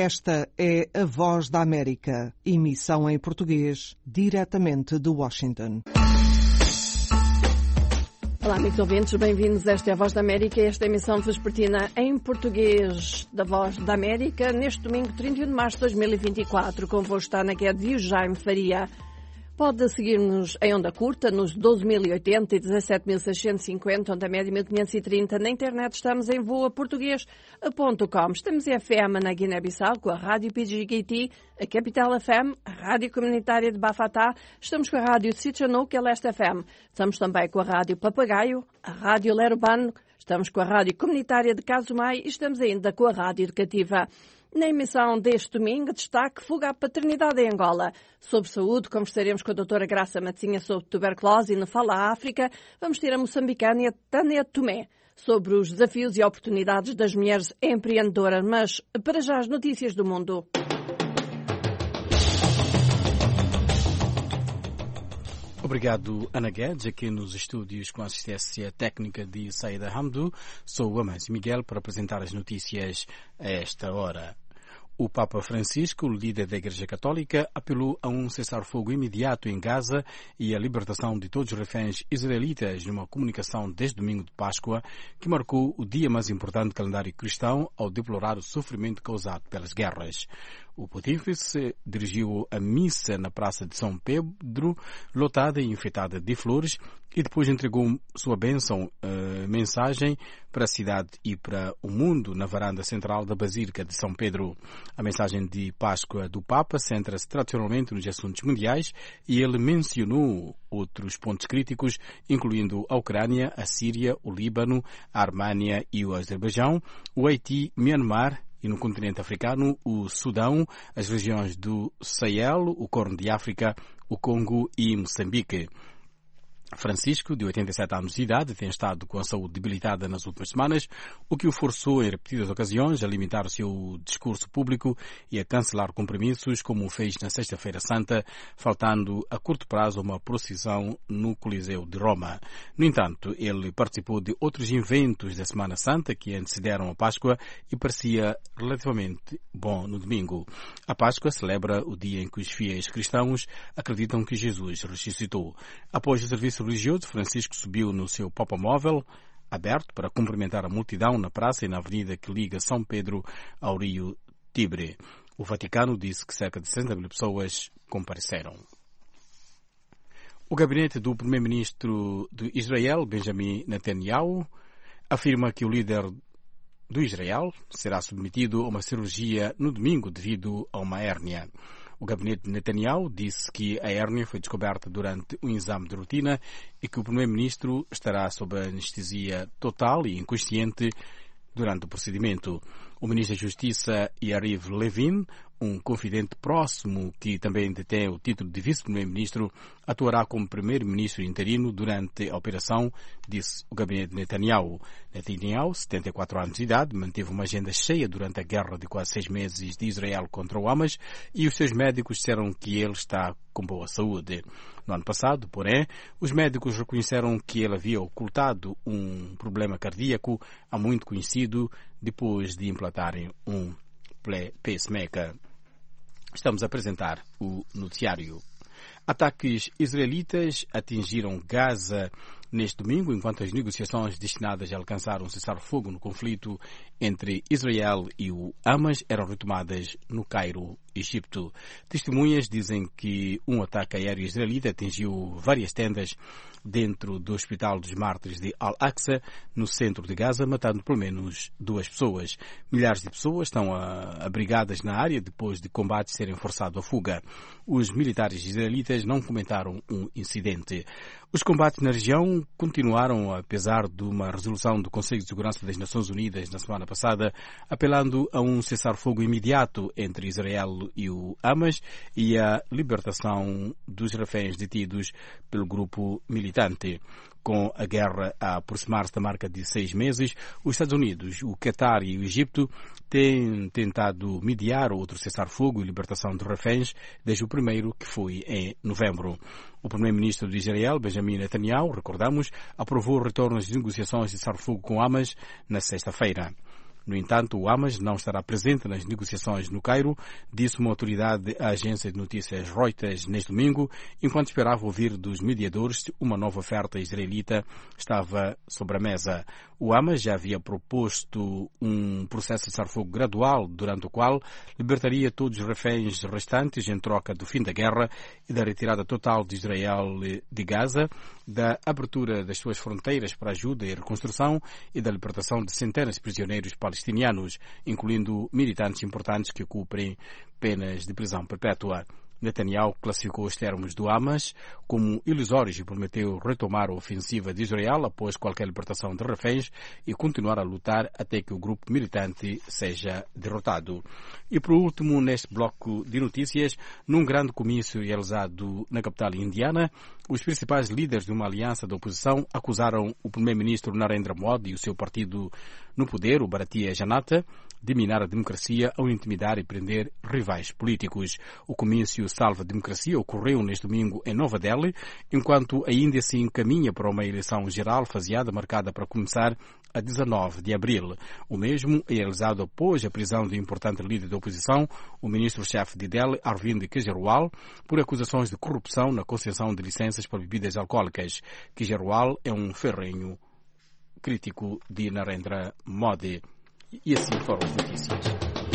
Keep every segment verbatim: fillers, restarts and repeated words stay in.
Esta é a Voz da América, emissão em português, diretamente de Washington. Olá, amigos ouvintes, bem-vindos. Esta é a Voz da América, esta emissão vespertina em português da Voz da América, neste domingo, trinta e um de março de dois mil e vinte e quatro. Convosco está na Guedes e o Jaime Faria. Pode seguir-nos em onda curta, nos doze mil e oitenta e dezassete mil seiscentos e cinquenta, onda média mil quinhentos e trinta. Na internet estamos em voa português ponto com. Estamos em F M na Guiné-Bissau com a Rádio P G K T, a Capital F M, a Rádio Comunitária de Bafatá. Estamos com a Rádio Sitchanuc, a Leste F M. Estamos também com a Rádio Papagaio, a Rádio Lerubano. Estamos com a Rádio Comunitária de Casumai e estamos ainda com a Rádio Educativa. Na emissão deste domingo, destaque Fuga à Paternidade em Angola. Sobre saúde, conversaremos com a doutora Graça Matzinha sobre tuberculose e no Fala África. Vamos ter a moçambicana Tânia Tomé sobre os desafios e oportunidades das mulheres empreendedoras. Mas, para já, as notícias do mundo. Obrigado, Ana Guedes, aqui nos estúdios com a assistência técnica de Saída Hamdou. Sou o Amâncio Miguel para apresentar as notícias a esta hora. O Papa Francisco, líder da Igreja Católica, apelou a um cessar-fogo imediato em Gaza e a libertação de todos os reféns israelitas numa comunicação desde domingo de Páscoa, que marcou o dia mais importante do calendário cristão ao deplorar o sofrimento causado pelas guerras. O pontífice dirigiu a missa na Praça de São Pedro, lotada e enfeitada de flores, e depois entregou sua bênção, uh, mensagem para a cidade e para o mundo na varanda central da Basílica de São Pedro. A mensagem de Páscoa do Papa centra-se tradicionalmente nos assuntos mundiais e ele mencionou outros pontos críticos, incluindo a Ucrânia, a Síria, o Líbano, a Armênia e o Azerbaijão, o Haiti, Myanmar, e no continente africano, o Sudão, as regiões do Sahel, o Corno de África, o Congo e Moçambique. Francisco, de oitenta e sete anos de idade, tem estado com a saúde debilitada nas últimas semanas, o que o forçou em repetidas ocasiões a limitar o seu discurso público e a cancelar compromissos, como fez na Sexta-feira Santa, faltando a curto prazo uma procissão no Coliseu de Roma. No entanto, ele participou de outros eventos da Semana Santa que antecederam a Páscoa e parecia relativamente bom no domingo. A Páscoa celebra o dia em que os fiéis cristãos acreditam que Jesus ressuscitou. Após o serviço religioso, Francisco subiu no seu popomóvel aberto para cumprimentar a multidão na praça e na avenida que liga São Pedro ao rio Tibre. O Vaticano disse que cerca de sessenta mil pessoas compareceram. O gabinete do primeiro-ministro de Israel, Benjamin Netanyahu, afirma que o líder do Israel será submetido a uma cirurgia no domingo devido a uma hérnia. O gabinete de Netanyahu disse que a hérnia foi descoberta durante um exame de rotina e que o primeiro-ministro estará sob anestesia total e inconsciente durante o procedimento. O ministro da Justiça, Yariv Levin, um confidente próximo que também detém o título de vice-primeiro-ministro, atuará como primeiro-ministro interino durante a operação, disse o gabinete de Netanyahu. Netanyahu, setenta e quatro anos de idade, manteve uma agenda cheia durante a guerra de quase seis meses de Israel contra o Hamas e os seus médicos disseram que ele está com boa saúde. No ano passado, porém, os médicos reconheceram que ele havia ocultado um problema cardíaco há muito conhecido depois de implantarem um pacemaker. Estamos a apresentar o noticiário. Ataques israelitas atingiram Gaza neste domingo, enquanto as negociações destinadas a alcançar um cessar-fogo no conflito entre Israel e o Hamas eram retomadas no Cairo, Egito. Testemunhas dizem que um ataque aéreo israelita atingiu várias tendas dentro do Hospital dos Mártires de Al-Aqsa, no centro de Gaza, matando pelo menos duas pessoas. Milhares de pessoas estão abrigadas na área depois de combates serem forçados à fuga. Os militares israelitas não comentaram um incidente. Os combates na região continuaram apesar de uma resolução do Conselho de Segurança das Nações Unidas na semana passada, apelando a um cessar-fogo imediato entre Israel e o Hamas e a libertação dos reféns detidos pelo grupo militante. Com a guerra a aproximar-se da marca de seis meses, os Estados Unidos, o Qatar e o Egito têm tentado mediar outro cessar-fogo e libertação de reféns desde o primeiro, que foi em novembro. O primeiro-ministro de Israel, Benjamin Netanyahu, recordamos, aprovou o retorno às negociações de cessar-fogo com Hamas na sexta-feira. No entanto, o Hamas não estará presente nas negociações no Cairo, disse uma autoridade à agência de notícias Reuters neste domingo, enquanto esperava ouvir dos mediadores uma nova oferta israelita estava sobre a mesa. O Hamas já havia proposto um processo de cessar-fogo gradual, durante o qual libertaria todos os reféns restantes em troca do fim da guerra e da retirada total de Israel de Gaza, da abertura das suas fronteiras para ajuda e reconstrução e da libertação de centenas de prisioneiros palestinianos, incluindo militantes importantes que cumprem penas de prisão perpétua. Netanyahu classificou os termos do Hamas como ilusórios e prometeu retomar a ofensiva de Israel após qualquer libertação de reféns e continuar a lutar até que o grupo militante seja derrotado. E por último, neste bloco de notícias, num grande comício realizado na capital indiana, os principais líderes de uma aliança da oposição acusaram o primeiro-ministro Narendra Modi e o seu partido no poder, o Bharatiya Janata, de minar a democracia ao intimidar e prender rivais políticos. O comício Salva a Democracia ocorreu neste domingo em Nova Delhi, enquanto a Índia se encaminha para uma eleição geral faseada marcada para começar a dezanove de abril. O mesmo é realizado após a prisão do importante líder da oposição, o ministro-chefe de Delhi, Arvind Kejriwal, por acusações de corrupção na concessão de licenças para bebidas alcoólicas. Kejriwal é um ferrenho crítico de Narendra Modi. E assim foram as notícias.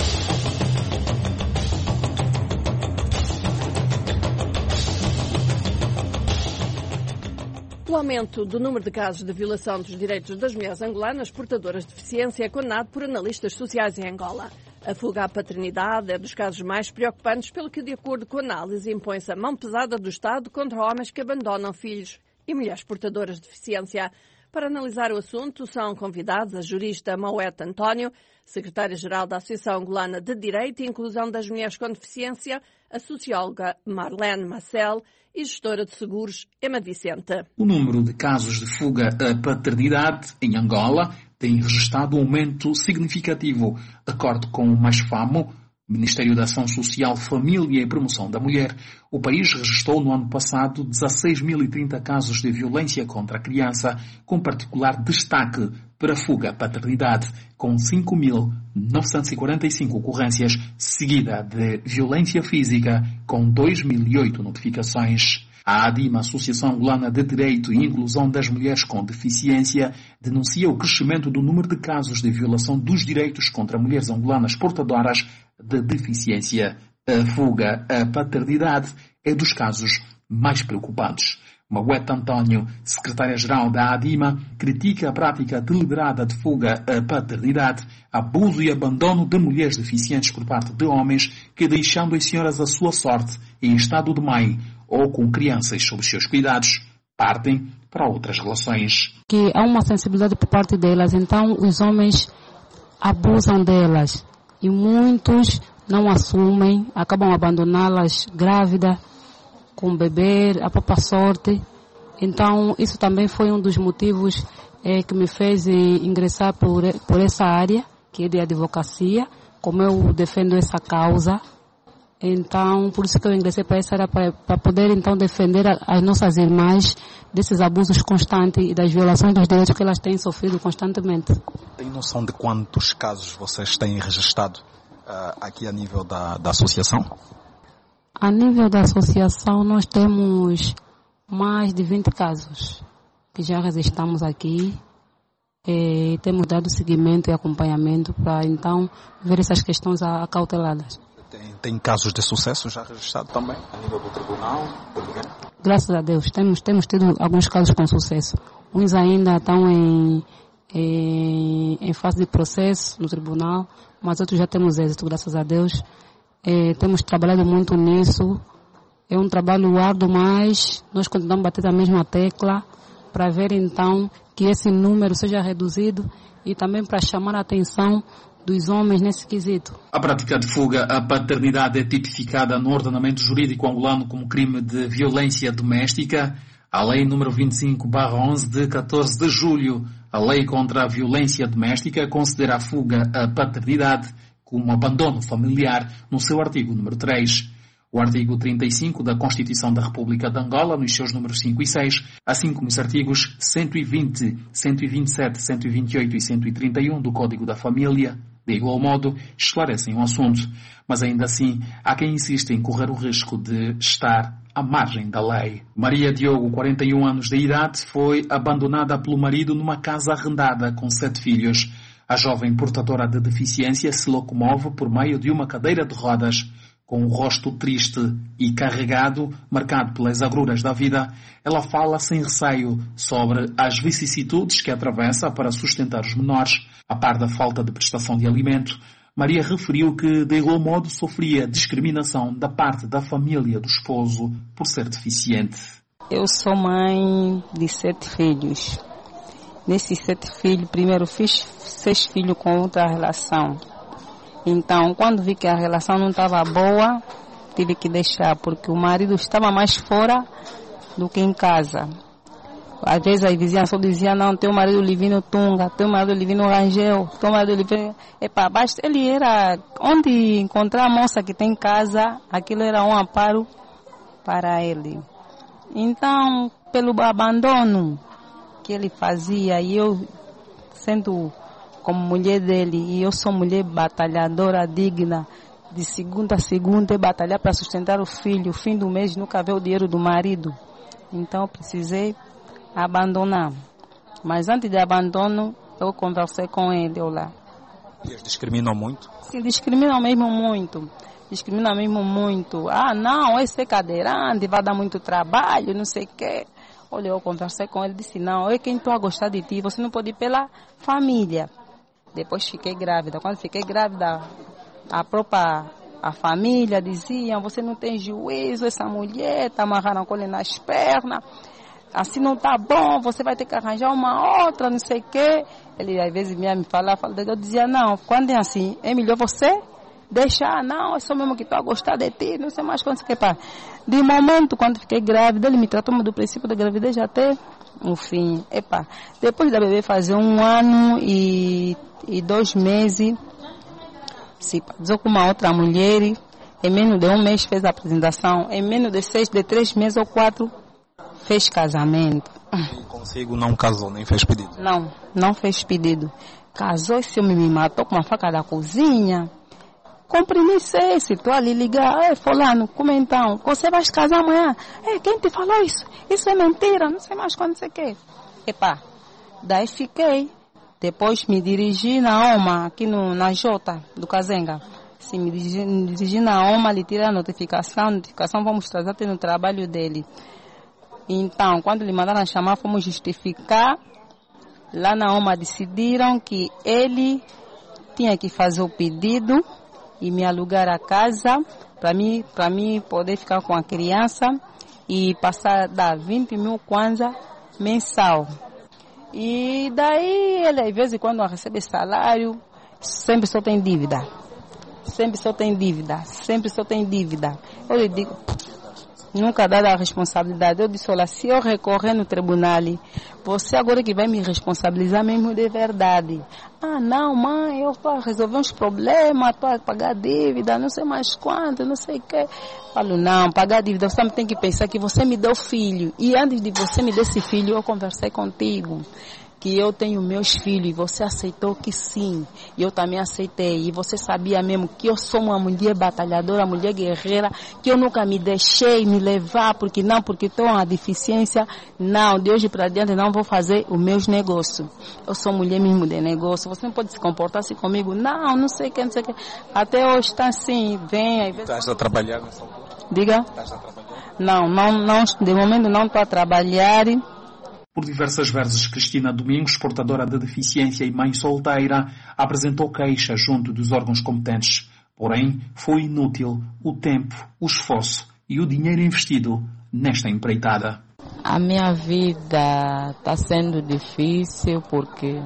O aumento do número de casos de violação dos direitos das mulheres angolanas portadoras de deficiência é condenado por analistas sociais em Angola. A fuga à paternidade é dos casos mais preocupantes, pelo que, de acordo com a análise, impõe-se a mão pesada do Estado contra homens que abandonam filhos e mulheres portadoras de deficiência. Para analisar o assunto, são convidados a jurista Moete António, secretária-geral da Associação Angolana de Direito e Inclusão das Mulheres com Deficiência, a socióloga Marlene Marcel e gestora de seguros Emma Vicente. O número de casos de fuga à paternidade em Angola tem registrado um aumento significativo. De acordo com o MASFAMO, Ministério da Ação Social, Família e Promoção da Mulher, o país registrou no ano passado dezasseis mil e trinta casos de violência contra a criança, com particular destaque para a fuga à paternidade, com cinco mil novecentas e quarenta e cinco ocorrências, seguida de violência física, com dois mil e oito notificações. A ADIMA, Associação Angolana de Direito e Inclusão das Mulheres com Deficiência, denuncia o crescimento do número de casos de violação dos direitos contra mulheres angolanas portadoras de deficiência. A fuga à paternidade é dos casos mais preocupantes. Moete António, secretária-geral da ADIMA, critica a prática deliberada de fuga à paternidade, abuso e abandono de mulheres deficientes por parte de homens que, deixando as senhoras à sua sorte em estado de mãe ou com crianças sob seus cuidados, partem para outras relações. Que há uma sensibilidade por parte delas, então os homens abusam delas e muitos não assumem, acabam abandoná-las grávidas, com bebê, a própria sorte. Então isso também foi um dos motivos é, que me fez ingressar por, por essa área, que é de advocacia, como eu defendo essa causa. Então, por isso que eu ingressei para essa área, para, para poder então defender as nossas irmãs desses abusos constantes e das violações dos direitos que elas têm sofrido constantemente. Tem noção de quantos casos vocês têm registrado uh, aqui a nível da, da associação? A nível da associação nós temos mais de vinte casos que já registramos aqui. E temos dado seguimento e acompanhamento para então ver essas questões acauteladas. Tem, tem casos de sucesso já registrados também a nível do tribunal? Graças a Deus, temos, temos tido alguns casos com sucesso. Uns ainda estão em, em, em fase de processo no tribunal, mas outros já temos êxito, graças a Deus. É, temos trabalhado muito nisso. É um trabalho árduo, mas nós continuamos a bater a mesma tecla para ver então que esse número seja reduzido e também para chamar a atenção dos homens nesse quesito. A prática de fuga à paternidade é tipificada no ordenamento jurídico angolano como crime de violência doméstica. A Lei número vinte e cinco barra onze de catorze de julho, a Lei contra a Violência Doméstica, considera a fuga à paternidade como abandono familiar no seu artigo número três. O artigo trinta e cinco da Constituição da República de Angola, nos seus números cinco e seis, assim como os artigos cento e vinte, cento e vinte e sete, cento e vinte e oito e cento e trinta e um do Código da Família, de igual modo, esclarecem o assunto. Mas ainda assim, há quem insiste em correr o risco de estar à margem da lei. Maria Diogo, quarenta e um anos de idade, foi abandonada pelo marido numa casa arrendada com sete filhos. A jovem portadora de deficiência se locomove por meio de uma cadeira de rodas. Com o rosto triste e carregado, marcado pelas agruras da vida, ela fala sem receio sobre as vicissitudes que atravessa para sustentar os menores. A par da falta de prestação de alimento, Maria referiu que, de igual modo, sofria discriminação da parte da família do esposo por ser deficiente. Eu sou mãe de sete filhos. Nesses sete filhos, primeiro fiz seis filhos com outra relação. Então, quando vi que a relação não estava boa, tive que deixar, porque o marido estava mais fora do que em casa. Às vezes as vizinhas só diziam, não, teu marido Livino Tunga, teu marido Livino Rangel, teu marido Livino... Epa, basta, ele era, onde encontrar a moça que tem casa, aquilo era um amparo para ele. Então, pelo abandono que ele fazia, e eu sendo como mulher dele, e eu sou mulher batalhadora, digna, de segunda a segunda, batalhar para sustentar o filho, fim do mês nunca ver o dinheiro do marido. Então eu precisei abandonar. Mas antes de abandono, eu conversei com ele, eu lá. E eles discriminam muito? Sim, discriminam mesmo muito. Discriminam mesmo muito. Ah, não, esse é cadeirante, vai dar muito trabalho, não sei o quê. Olha, eu conversei com ele, disse, não, eu quem estou a gostar de ti, você não pode ir pela família. Depois fiquei grávida. Quando fiquei grávida, a própria a família dizia, você não tem juízo, essa mulher está amarrando a colher nas pernas, assim não está bom, você vai ter que arranjar uma outra, não sei o quê. Ele às vezes me falava, eu dizia, não, quando é assim, é melhor você deixar, não, é só mesmo que estou a gostar de ti, não sei mais quando você quer. Pá. De momento, quando fiquei grávida, ele me tratou do princípio da gravidez até o fim. Epa, depois da bebê fazer um ano e, e dois meses, se casou com uma outra mulher, em menos de um mês fez a apresentação, em menos de seis, de três meses ou quatro, fez casamento. E consigo não casou, nem fez pedido? Não, não fez pedido. Casou, esse homem me matou com uma faca da cozinha. Comprimi esse, estou ali ligar, é fulano, como então? Você vai se casar amanhã? É, quem te falou isso? Isso é mentira, não sei mais quando você quer. Epá, daí fiquei. Depois me dirigi na OMA, aqui no, na Jota do Kazenga. Se me dirigi, me dirigi na OMA, ele tira a notificação, a notificação vamos trazer até no trabalho dele. Então, quando lhe mandaram chamar, fomos justificar. Lá na OMA decidiram que ele tinha que fazer o pedido e me alugar a casa para mim, para mim poder ficar com a criança e passar a dar vinte mil kwanza mensal. E daí ele, às vezes, quando recebe salário, sempre só tem dívida. Sempre só tem dívida. Sempre só tem dívida. Eu lhe digo, nunca dá a responsabilidade. Eu disse, olha, se eu recorrer no tribunal, você agora que vai me responsabilizar mesmo de verdade. Ah, não, mãe, eu estou a resolver uns problemas, estou a pagar dívida, não sei mais quanto, não sei o quê. Falo, não, pagar dívida, você tem que pensar que você me deu filho. E antes de você me dar esse filho, eu conversei contigo. Que eu tenho meus filhos e você aceitou que sim, e eu também aceitei, e você sabia mesmo que eu sou uma mulher batalhadora, mulher guerreira, que eu nunca me deixei me levar, porque não, porque estou uma deficiência, não, de hoje para diante não vou fazer os meus negócios, eu sou mulher mesmo de negócio, você não pode se comportar assim comigo, não, não sei o que, não sei o que, até hoje está assim, vem, às vezes... Estás a trabalhar nessa altura? Diga? Estás a trabalhar? Não, não, não, de momento não estou a trabalhar. Por diversas vezes, Cristina Domingos, portadora de deficiência e mãe solteira, apresentou queixa junto dos órgãos competentes. Porém, foi inútil o tempo, o esforço e o dinheiro investido nesta empreitada. A minha vida está sendo difícil porque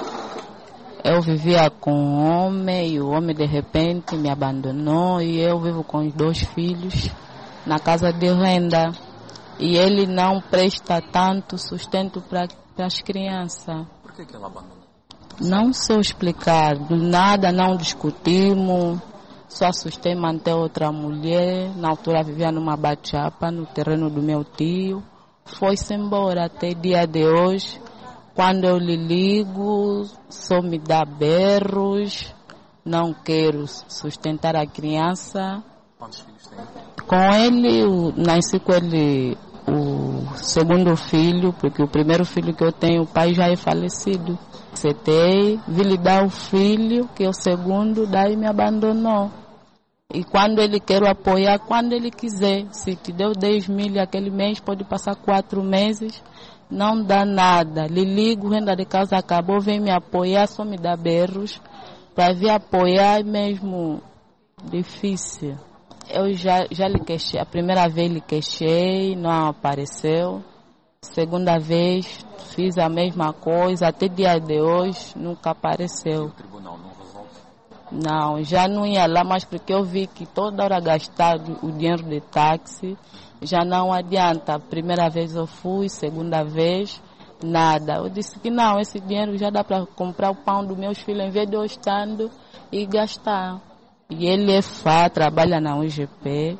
eu vivia com um homem e o homem de repente me abandonou e eu vivo com os dois filhos na casa de renda. E ele não presta tanto sustento para as crianças. Por que, que ela abandonou? Não sei explicar. Do nada não discutimos. só assustei manter outra mulher, na altura vivia numa bachapa, no terreno do meu tio. Foi-se embora até dia de hoje. Quando eu lhe ligo, só me dá berros, não quero sustentar a criança. Quantos filhos tem? Com ele, eu nasci com ele o segundo filho, porque o primeiro filho que eu tenho, o pai já é falecido. Cetei, vi lhe dar o filho, que é o segundo, daí me abandonou. E quando ele quer apoiar, quando ele quiser. Se te deu dez mil aquele mês, pode passar quatro meses, não dá nada. Lhe ligo, renda de casa acabou, vem me apoiar, só me dá berros. Para vir apoiar é mesmo difícil. Eu já, já lhe queixei, a primeira vez lhe queixei, não apareceu. Segunda vez fiz a mesma coisa, até dia de hoje nunca apareceu. O tribunal não resolve? Não, já não ia lá, mas porque eu vi que toda hora gastar o dinheiro de táxi, já não adianta. Primeira vez eu fui, segunda vez, nada. Eu disse que não, esse dinheiro já dá para comprar o pão dos meus filhos, em vez de eu estando e gastar. E ele é F A, trabalha na U G P,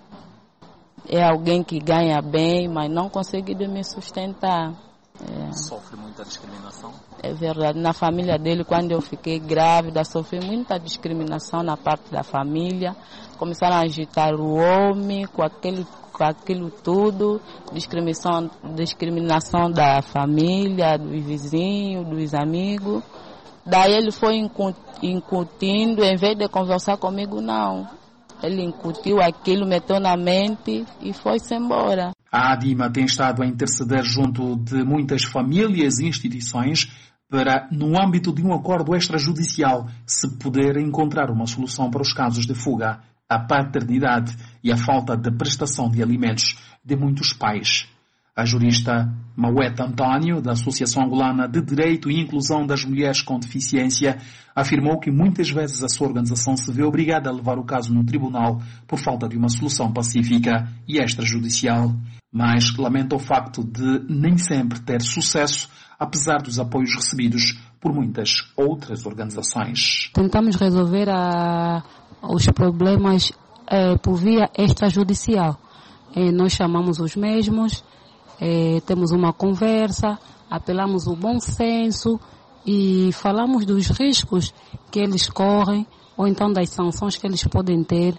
é alguém que ganha bem, mas não consegue me sustentar. É. Sofre muita discriminação? É verdade. Na família dele, quando eu fiquei grávida, sofri muita discriminação na parte da família. Começaram a agitar o homem com aquele, com aquilo tudo. Discriminação, discriminação da família, dos vizinhos, dos amigos. Daí ele foi incutindo, em vez de conversar comigo, não. Ele incutiu aquilo, meteu na mente e foi-se embora. A ADIMA tem estado a interceder junto de muitas famílias e instituições para, no âmbito de um acordo extrajudicial, se poder encontrar uma solução para os casos de fuga, a paternidade e a falta de prestação de alimentos de muitos pais. A jurista Maueta António, da Associação Angolana de Direito e Inclusão das Mulheres com Deficiência, afirmou que muitas vezes a sua organização se vê obrigada a levar o caso no tribunal por falta de uma solução pacífica e extrajudicial, mas lamenta o facto de nem sempre ter sucesso, apesar dos apoios recebidos por muitas outras organizações. Tentamos resolver a, os problemas é, por via extrajudicial. É, nós chamamos os mesmos, É, temos uma conversa, apelamos ao bom senso e falamos dos riscos que eles correm ou então das sanções que eles podem ter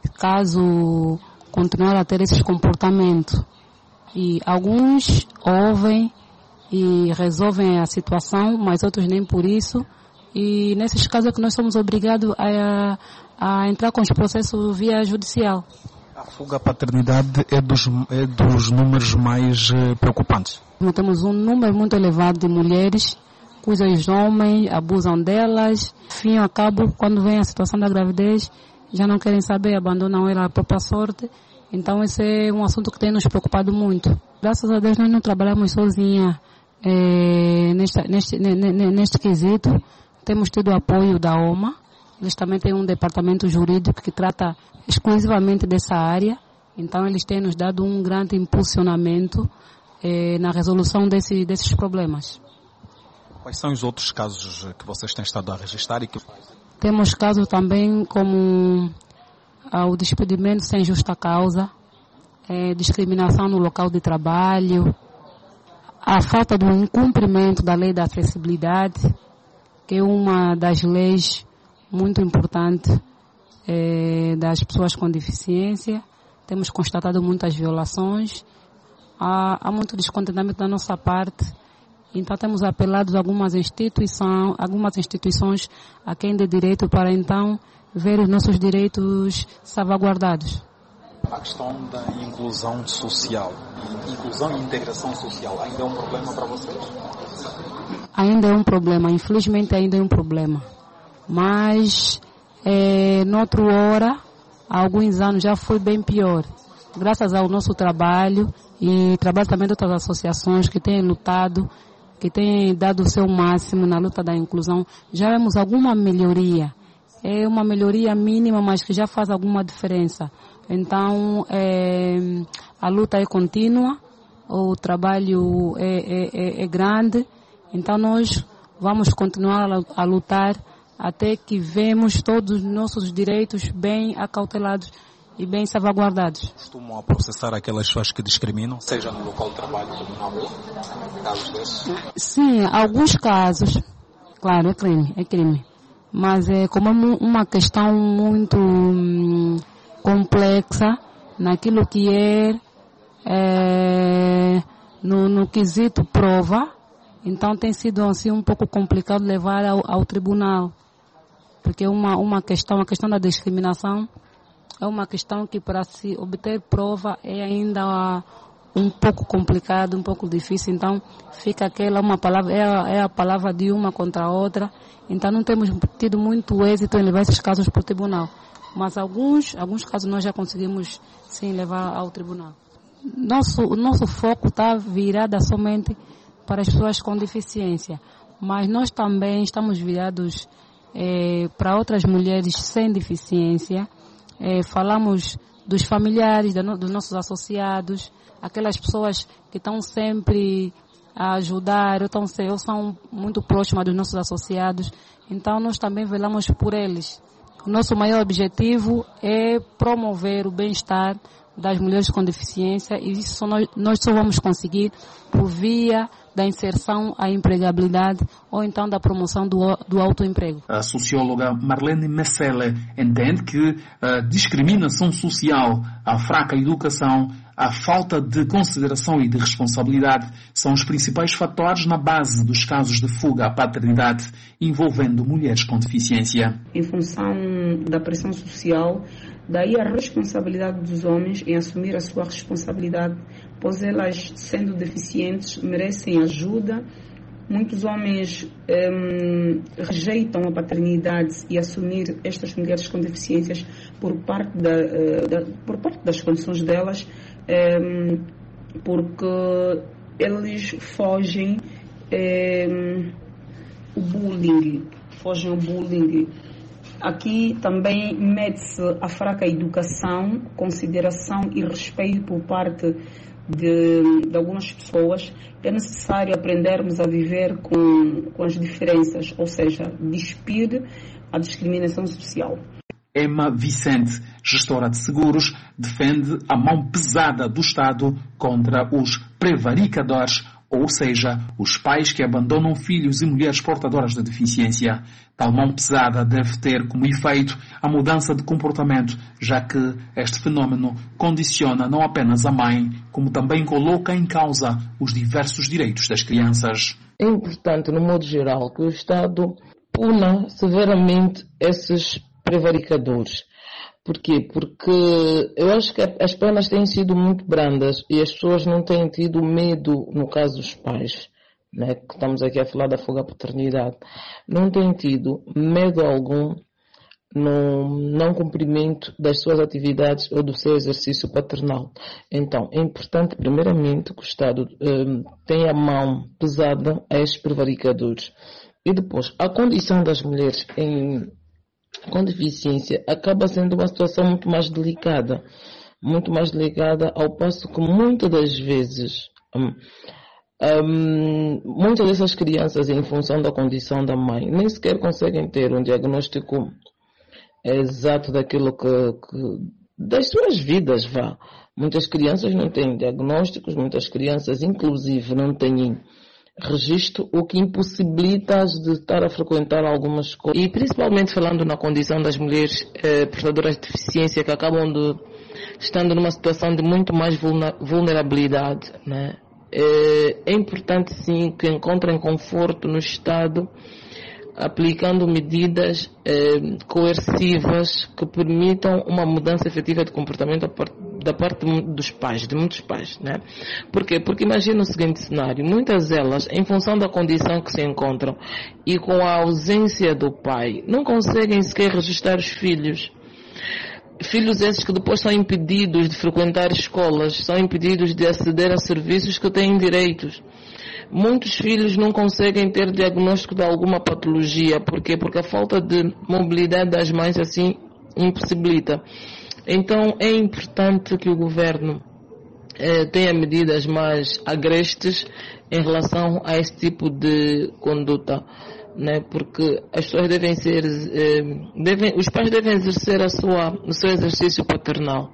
caso continuar a ter esses comportamentos. E alguns ouvem e resolvem a situação, mas outros nem por isso. E nesses casos é que nós somos obrigados a, a entrar com os processos via judicial. A fuga à paternidade é dos, é dos números mais eh, preocupantes. Nós temos um número muito elevado de mulheres cujos homens abusam delas. Fim ao cabo, quando vem a situação da gravidez, já não querem saber, abandonam ela à própria sorte. Então esse é um assunto que tem nos preocupado muito. Graças a Deus nós não trabalhamos sozinha é, neste, neste, neste quesito. Temos tido o apoio da O M A. Eles também têm um departamento jurídico que trata exclusivamente dessa área. Então, eles têm nos dado um grande impulsionamento eh, na resolução desse, desses problemas. Quais são os outros casos que vocês têm estado a registrar? E que... Temos casos também como ah, o despedimento sem justa causa, eh, discriminação no local de trabalho, a falta do incumprimento da lei da acessibilidade, que é uma das leis muito importante eh, das pessoas com deficiência. Temos constatado muitas violações, há, há muito descontentamento da nossa parte, então temos apelado a algumas instituições, algumas instituições a quem dê direito para então ver os nossos direitos salvaguardados. A questão da inclusão social, inclusão e integração social, ainda é um problema para vocês? Ainda é um problema, infelizmente ainda é um problema. Mas, é, noutra hora, há alguns anos já foi bem pior. Graças ao nosso trabalho e trabalho também de outras associações que têm lutado, que têm dado o seu máximo na luta da inclusão, já vemos alguma melhoria. É uma melhoria mínima, mas que já faz alguma diferença. Então, é, a luta é contínua, o trabalho é, é, é, é grande, então nós vamos continuar a, a lutar até que vemos todos os nossos direitos bem acautelados e bem salvaguardados. Costumam processar aquelas pessoas que discriminam, seja no local de trabalho como na rua, casos desses? Sim, alguns casos, claro, é crime, é crime. Mas é como uma questão muito hum, complexa naquilo que é, é no, no quesito prova, então tem sido assim um pouco complicado levar ao, ao tribunal, porque uma, uma questão, a questão da discriminação é uma questão que para se obter prova é ainda um pouco complicado, um pouco difícil, então fica aquela uma palavra, é a, é a palavra de uma contra a outra, então não temos tido muito êxito em levar esses casos para o tribunal, mas alguns, alguns casos nós já conseguimos sim levar ao tribunal. Nosso, o nosso foco está virado somente para as pessoas com deficiência, mas nós também estamos virados eh, para outras mulheres sem deficiência. Eh, falamos dos familiares, dos nossos associados, aquelas pessoas que estão sempre a ajudar, ou, estão, ou são muito próximas dos nossos associados, então nós também velamos por eles. O nosso maior objetivo é promover o bem-estar das mulheres com deficiência e isso nós, nós só vamos conseguir por via da inserção à empregabilidade ou então da promoção do, do autoemprego. A socióloga Marlene Messele entende que a discriminação social, a fraca educação, a falta de consideração e de responsabilidade são os principais fatores na base dos casos de fuga à paternidade envolvendo mulheres com deficiência. Em função da pressão social, daí a responsabilidade dos homens em assumir a sua responsabilidade, pois elas, sendo deficientes, merecem ajuda. Muitos homens hum, rejeitam a paternidade e assumir estas mulheres com deficiências por parte, da, da, por parte das condições delas, hum, porque eles fogem hum, o bullying, fogem o bullying. Aqui também mete-se a fraca educação, consideração e respeito por parte de, de algumas pessoas. É necessário aprendermos a viver com, com as diferenças, ou seja, despir a discriminação social. Emma Vicente, gestora de seguros, defende a mão pesada do Estado contra os prevaricadores, ou seja, os pais que abandonam filhos e mulheres portadoras de deficiência. Tal mão pesada deve ter como efeito a mudança de comportamento, já que este fenómeno condiciona não apenas a mãe, como também coloca em causa os diversos direitos das crianças. É importante, no modo geral, que o Estado puna severamente esses prevaricadores. Porquê? Porque eu acho que as penas têm sido muito brandas e as pessoas não têm tido medo, no caso dos pais, né, que estamos aqui a falar da fuga à paternidade, não têm tido medo algum no não cumprimento das suas atividades ou do seu exercício paternal. Então, é importante, primeiramente, que o Estado um, tenha a mão pesada a estes prevaricadores. E depois, a condição das mulheres em com deficiência acaba sendo uma situação muito mais delicada, muito mais delicada, ao passo que muitas das vezes, um, um, muitas dessas crianças, em função da condição da mãe, nem sequer conseguem ter um diagnóstico exato daquilo que, que das suas vidas, vá. Muitas crianças não têm diagnósticos, muitas crianças, inclusive, não têm registro, o que impossibilita-as de estar a frequentar algumas coisas. E principalmente falando na condição das mulheres eh, portadoras de deficiência que acabam de, estando numa situação de muito mais vulnerabilidade, né? É, é importante sim que encontrem conforto no Estado, aplicando medidas eh, coercivas que permitam uma mudança efetiva de comportamento da parte dos pais, de muitos pais, né? Por quê? Porque imagina o seguinte cenário, muitas delas, em função da condição que se encontram e com a ausência do pai, não conseguem sequer registrar os filhos. Filhos esses que depois são impedidos de frequentar escolas, são impedidos de aceder a serviços que têm direitos. Muitos filhos não conseguem ter diagnóstico de alguma patologia. Por quê? Porque a falta de mobilidade das mães assim impossibilita. Então é importante que o governo eh, tenha medidas mais agrestes em relação a esse tipo de conduta. né? Porque as pessoas devem ser, devem, os pais devem exercer a sua, o seu exercício paternal.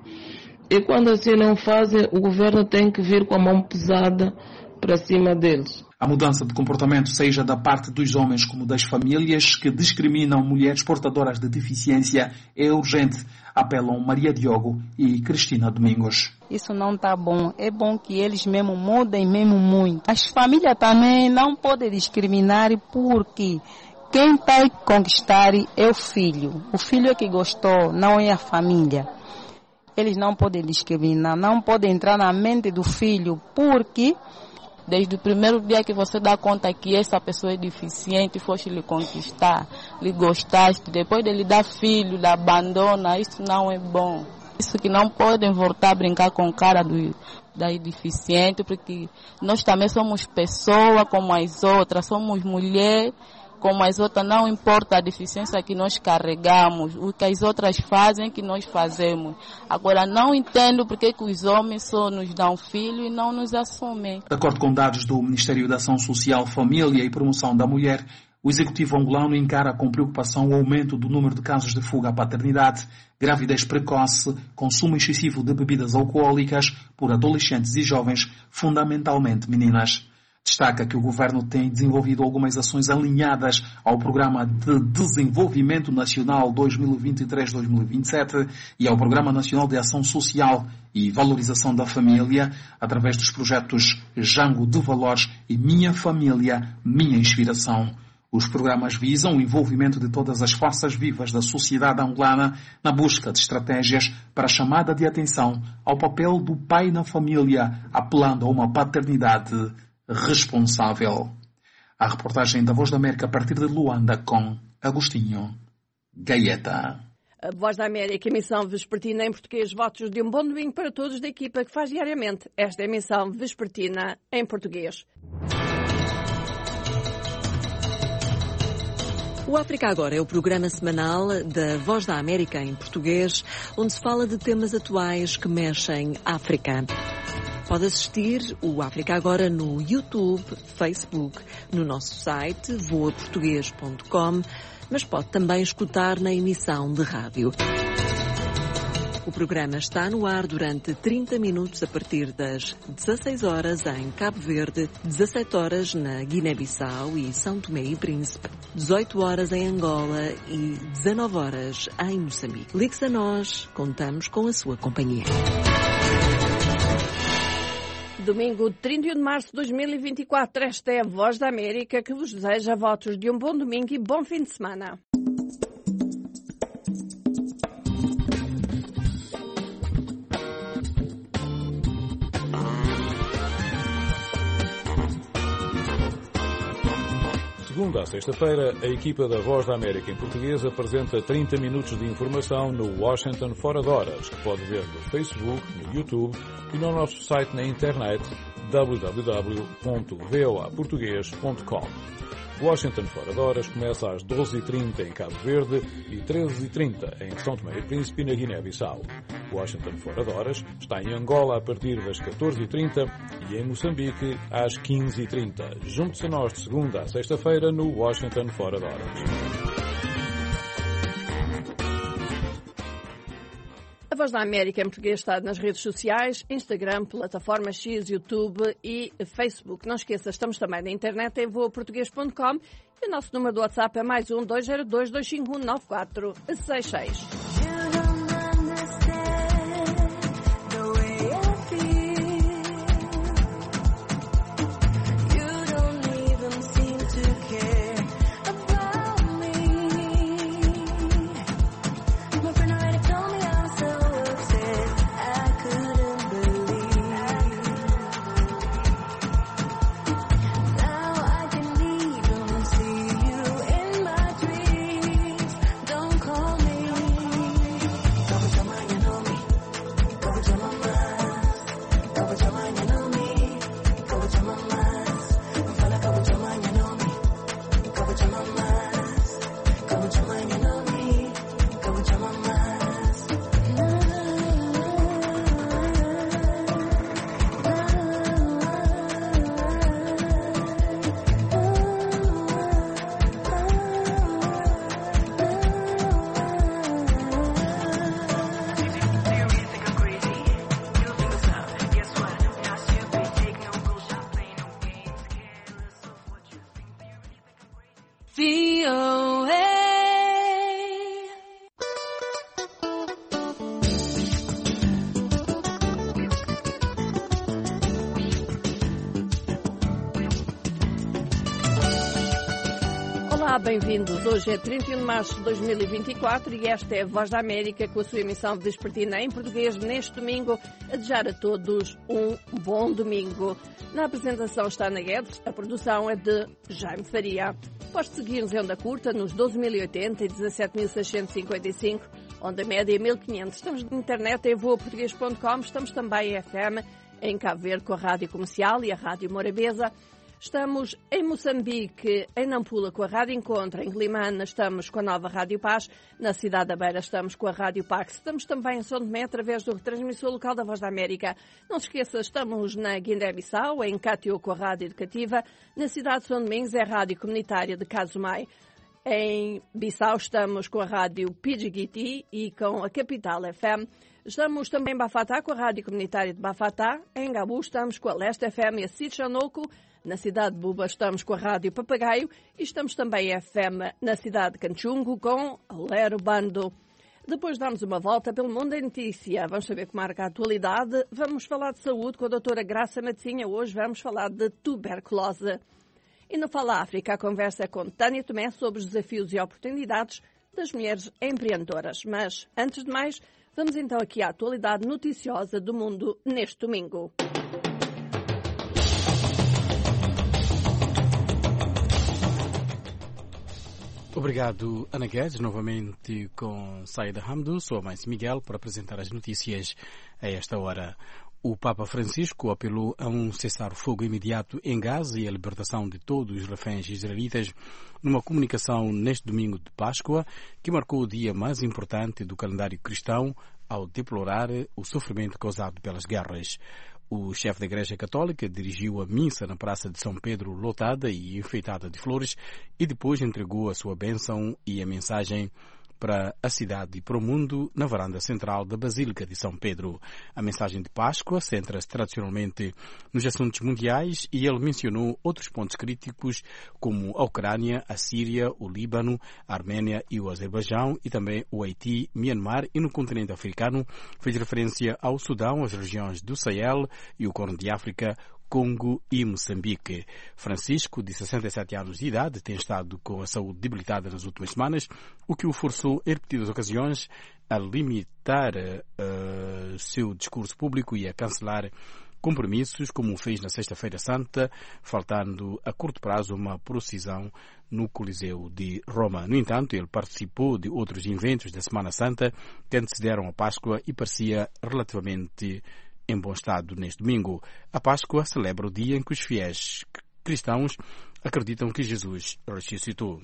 E quando assim não fazem, o governo tem que vir com a mão pesada para cima deles. A mudança de comportamento, seja da parte dos homens como das famílias que discriminam mulheres portadoras de deficiência, é urgente, apelam Maria Diogo e Cristina Domingos. Isso não está bom. É bom que eles mesmo mudem mesmo muito. As famílias também não podem discriminar porque quem está a conquistar é o filho. O filho é que gostou, não é a família. Eles não podem discriminar, não podem entrar na mente do filho porque desde o primeiro dia que você dá conta que essa pessoa é deficiente, foste lhe conquistar, lhe gostaste, depois de lhe dar filho, lhe abandona, isso não é bom. Isso que não podem voltar a brincar com o cara do, da deficiente, porque nós também somos pessoas como as outras, somos mulheres como as outras, não importa a deficiência que nós carregamos, o que as outras fazem, que nós fazemos. Agora, não entendo porque que os homens só nos dão filho e não nos assumem. De acordo com dados do Ministério da Ação Social, Família e Promoção da Mulher, o Executivo angolano encara com preocupação o aumento do número de casos de fuga à paternidade, gravidez precoce, consumo excessivo de bebidas alcoólicas por adolescentes e jovens, fundamentalmente meninas. Destaca que o Governo tem desenvolvido algumas ações alinhadas ao Programa de Desenvolvimento Nacional dois mil e vinte e três a dois mil e vinte e sete e ao Programa Nacional de Ação Social e Valorização da Família, através dos projetos Jango de Valores e Minha Família, Minha Inspiração. Os programas visam o envolvimento de todas as forças vivas da sociedade angolana na busca de estratégias para a chamada de atenção ao papel do pai na família, apelando a uma paternidade responsável. A reportagem da Voz da América a partir de Luanda com Agostinho Gaeta. A Voz da América, emissão vespertina em português. Votos de um bom domingo para todos da equipa que faz diariamente esta emissão vespertina em português. O África Agora é o programa semanal da Voz da América em português, onde se fala de temas atuais que mexem África. Pode assistir o África Agora no YouTube, Facebook, no nosso site voa português ponto com, mas pode também escutar na emissão de rádio. O programa está no ar durante trinta minutos a partir das dezasseis horas em Cabo Verde, dezassete horas na Guiné-Bissau e São Tomé e Príncipe, dezoito horas em Angola e dezanove horas em Moçambique. Ligue-se a nós, contamos com a sua companhia. Domingo, trinta e um de março de dois mil e vinte e quatro, esta é a Voz da América que vos deseja votos de um bom domingo e bom fim de semana. Segunda a sexta-feira, a equipa da Voz da América em português apresenta trinta minutos de informação no Washington Fora de Horas, que pode ver no Facebook, no YouTube e no nosso site na internet w w w ponto voa português ponto com. Washington Fora de Horas começa às doze e trinta em Cabo Verde e treze e trinta em São Tomé e Príncipe e na Guiné-Bissau. Washington Fora de Horas está em Angola a partir das catorze e trinta e em Moçambique às quinze e trinta. Junte-se a nós de segunda a sexta-feira no Washington Fora de Horas. A Voz da América em português está nas redes sociais, Instagram, plataforma X, YouTube e Facebook. Não esqueça, estamos também na internet em voa português ponto com e o nosso número do WhatsApp é mais um dois zero dois, dois cinco um, nove quatro seis seis. Don't call me Olá, bem-vindos. Hoje é trinta e um de março de dois mil e vinte e quatro e esta é a Voz da América com a sua emissão vespertina em português neste domingo. A desejar a todos um bom domingo. Na apresentação está Ana Guedes, a produção é de Jaime Faria. Pode seguir-nos em onda curta nos doze mil e oitenta e dezassete mil seiscentos e cinquenta e cinco, onda média mil e quinhentos. Estamos na internet em voa português ponto com, estamos também em F M, em Cabo Verde com a Rádio Comercial e a Rádio Morabeza. Estamos em Moçambique, em Nampula, com a Rádio Encontro. Em Glimana estamos com a nova Rádio Paz. Na cidade da Beira estamos com a Rádio Pax. Estamos também em São Tomé, através do retransmissor local da Voz da América. Não se esqueça, estamos na Guiné-Bissau, em Catió, com a Rádio Educativa. Na cidade de São Domingos é a Rádio Comunitária de Casumai. Em Bissau estamos com a Rádio Pidjigiti e com a Capital F M. Estamos também em Bafatá, com a Rádio Comunitária de Bafatá. Em Gabu estamos com a Leste F M e a Sitchanoco. Na cidade de Buba estamos com a Rádio Papagaio e estamos também em F M na cidade de Canchungo com a Lero Bando. Depois damos uma volta pelo mundo da notícia. Vamos saber como marca a atualidade. Vamos falar de saúde com a doutora Graça Matosinha. Hoje vamos falar de tuberculose. E no Fala África, a conversa é com Tânia Tomé sobre os desafios e oportunidades das mulheres empreendedoras. Mas, antes de mais, vamos então aqui à atualidade noticiosa do mundo neste domingo. Obrigado, Ana Guedes, novamente com Saída Hamdou. Sou a Mãe Miguel para apresentar as notícias a esta hora. O Papa Francisco apelou a um cessar-fogo imediato em Gaza e a libertação de todos os reféns israelitas numa comunicação neste domingo de Páscoa, que marcou o dia mais importante do calendário cristão ao deplorar o sofrimento causado pelas guerras. O chefe da Igreja Católica dirigiu a missa na Praça de São Pedro, lotada e enfeitada de flores, e depois entregou a sua bênção e a mensagem para a cidade e para o mundo na varanda central da Basílica de São Pedro. A mensagem de Páscoa centra-se tradicionalmente nos assuntos mundiais e ele mencionou outros pontos críticos como a Ucrânia, a Síria, o Líbano, a Arménia e o Azerbaijão e também o Haiti, Myanmar e no continente africano fez referência ao Sudão, as regiões do Sahel e o Corno de África, Congo e Moçambique. Francisco, de sessenta e sete anos de idade, tem estado com a saúde debilitada nas últimas semanas, o que o forçou em repetidas ocasiões a limitar uh, seu discurso público e a cancelar compromissos, como fez na Sexta-feira Santa, faltando a curto prazo uma procissão no Coliseu de Roma. No entanto, ele participou de outros eventos da Semana Santa que antecederam a Páscoa e parecia relativamente em bom estado neste domingo. A Páscoa celebra o dia em que os fiéis cristãos acreditam que Jesus ressuscitou.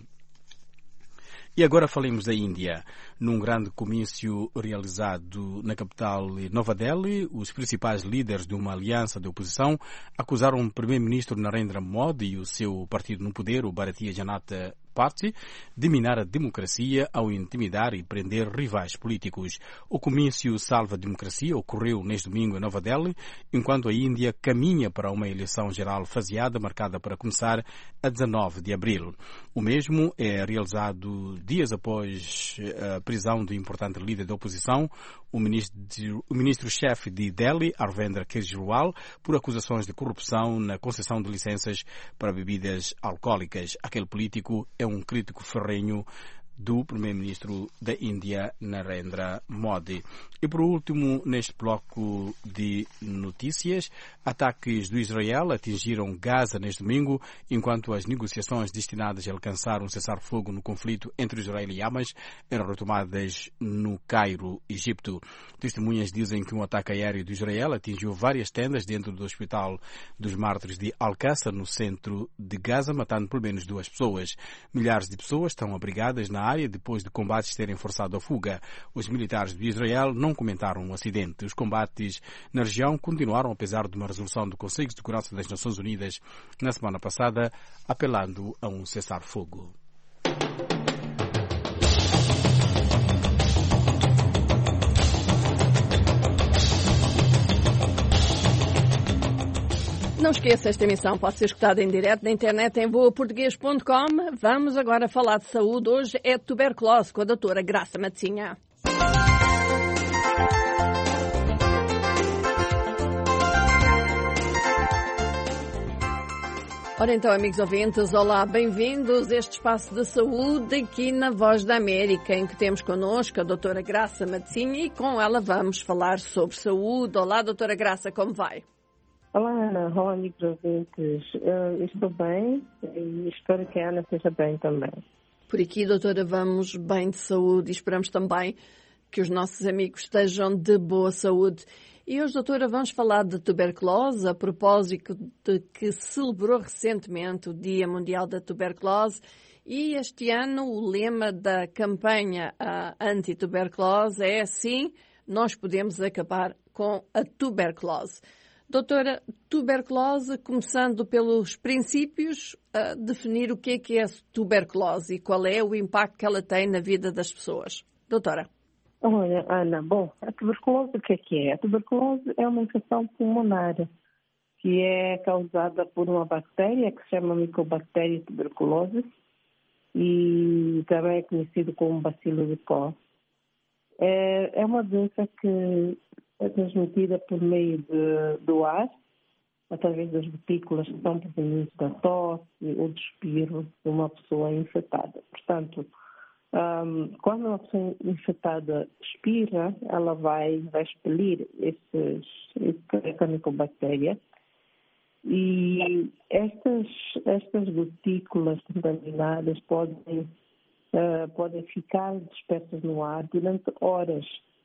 E agora falemos da Índia. Num grande comício realizado na capital Nova Delhi, os principais líderes de uma aliança de oposição acusaram o primeiro-ministro Narendra Modi e o seu partido no poder, o Bharatiya Janata Party, de minar a democracia ao intimidar e prender rivais políticos. O comício Salva a Democracia ocorreu neste domingo em Nova Delhi, enquanto a Índia caminha para uma eleição geral faseada marcada para começar a dezanove de abril. O mesmo é realizado dias após a prisão do importante líder da oposição, o ministro, o ministro-chefe de Delhi, Arvind Kejriwal, por acusações de corrupção na concessão de licenças para bebidas alcoólicas. Aquele político é um crítico ferrenho do primeiro-ministro da Índia, Narendra Modi. E por último, neste bloco de notícias, ataques do Israel atingiram Gaza neste domingo, enquanto as negociações destinadas a alcançar um cessar-fogo no conflito entre Israel e Hamas eram retomadas no Cairo, Egito. Testemunhas dizem que um ataque aéreo do Israel atingiu várias tendas dentro do Hospital dos Mártires de Al-Qassa, no centro de Gaza, matando pelo menos duas pessoas. Milhares de pessoas estão abrigadas na área depois de combates terem forçado a fuga. Os militares de Israel não comentaram o acidente. Os combates na região continuaram apesar de uma resolução do Conselho de Segurança das Nações Unidas na semana passada, apelando a um cessar-fogo. Não esqueça, esta emissão pode ser escutada em direto na internet em voa português ponto com. Vamos agora falar de saúde. Hoje é tuberculose com a doutora Graça Matosinha. Ora então, amigos ouvintes, olá, bem-vindos a este espaço de saúde aqui na Voz da América, em que temos connosco a doutora Graça Matzinha e com ela vamos falar sobre saúde. Olá, doutora Graça, como vai? Olá, Ana. Olá, amigos ouvintes. Eu estou bem e espero que a Ana esteja bem também. Por aqui, doutora, vamos bem de saúde e esperamos também que os nossos amigos estejam de boa saúde. E hoje, doutora, vamos falar de tuberculose, a propósito de que se celebrou recentemente o Dia Mundial da Tuberculose e este ano o lema da campanha anti-tuberculose é assim, nós podemos acabar com a tuberculose. Doutora, tuberculose, começando pelos princípios, a definir o que é que é tuberculose e qual é o impacto que ela tem na vida das pessoas. Doutora. Olha, Ana, bom, a tuberculose o que é que é? A tuberculose é uma infecção pulmonar que é causada por uma bactéria que se chama Mycobacterium tuberculosis e também é conhecido como bacilo de Koch. É, é uma doença que é transmitida por meio de, do ar, através das gotículas que são provenientes da tosse ou do espirro de uma pessoa infectada. Portanto, Um, quando uma pessoa infectada espirra, ela vai, vai expelir esses, essa micobactéria e estas, estas gotículas contaminadas podem, uh, podem ficar dispersas no ar durante horas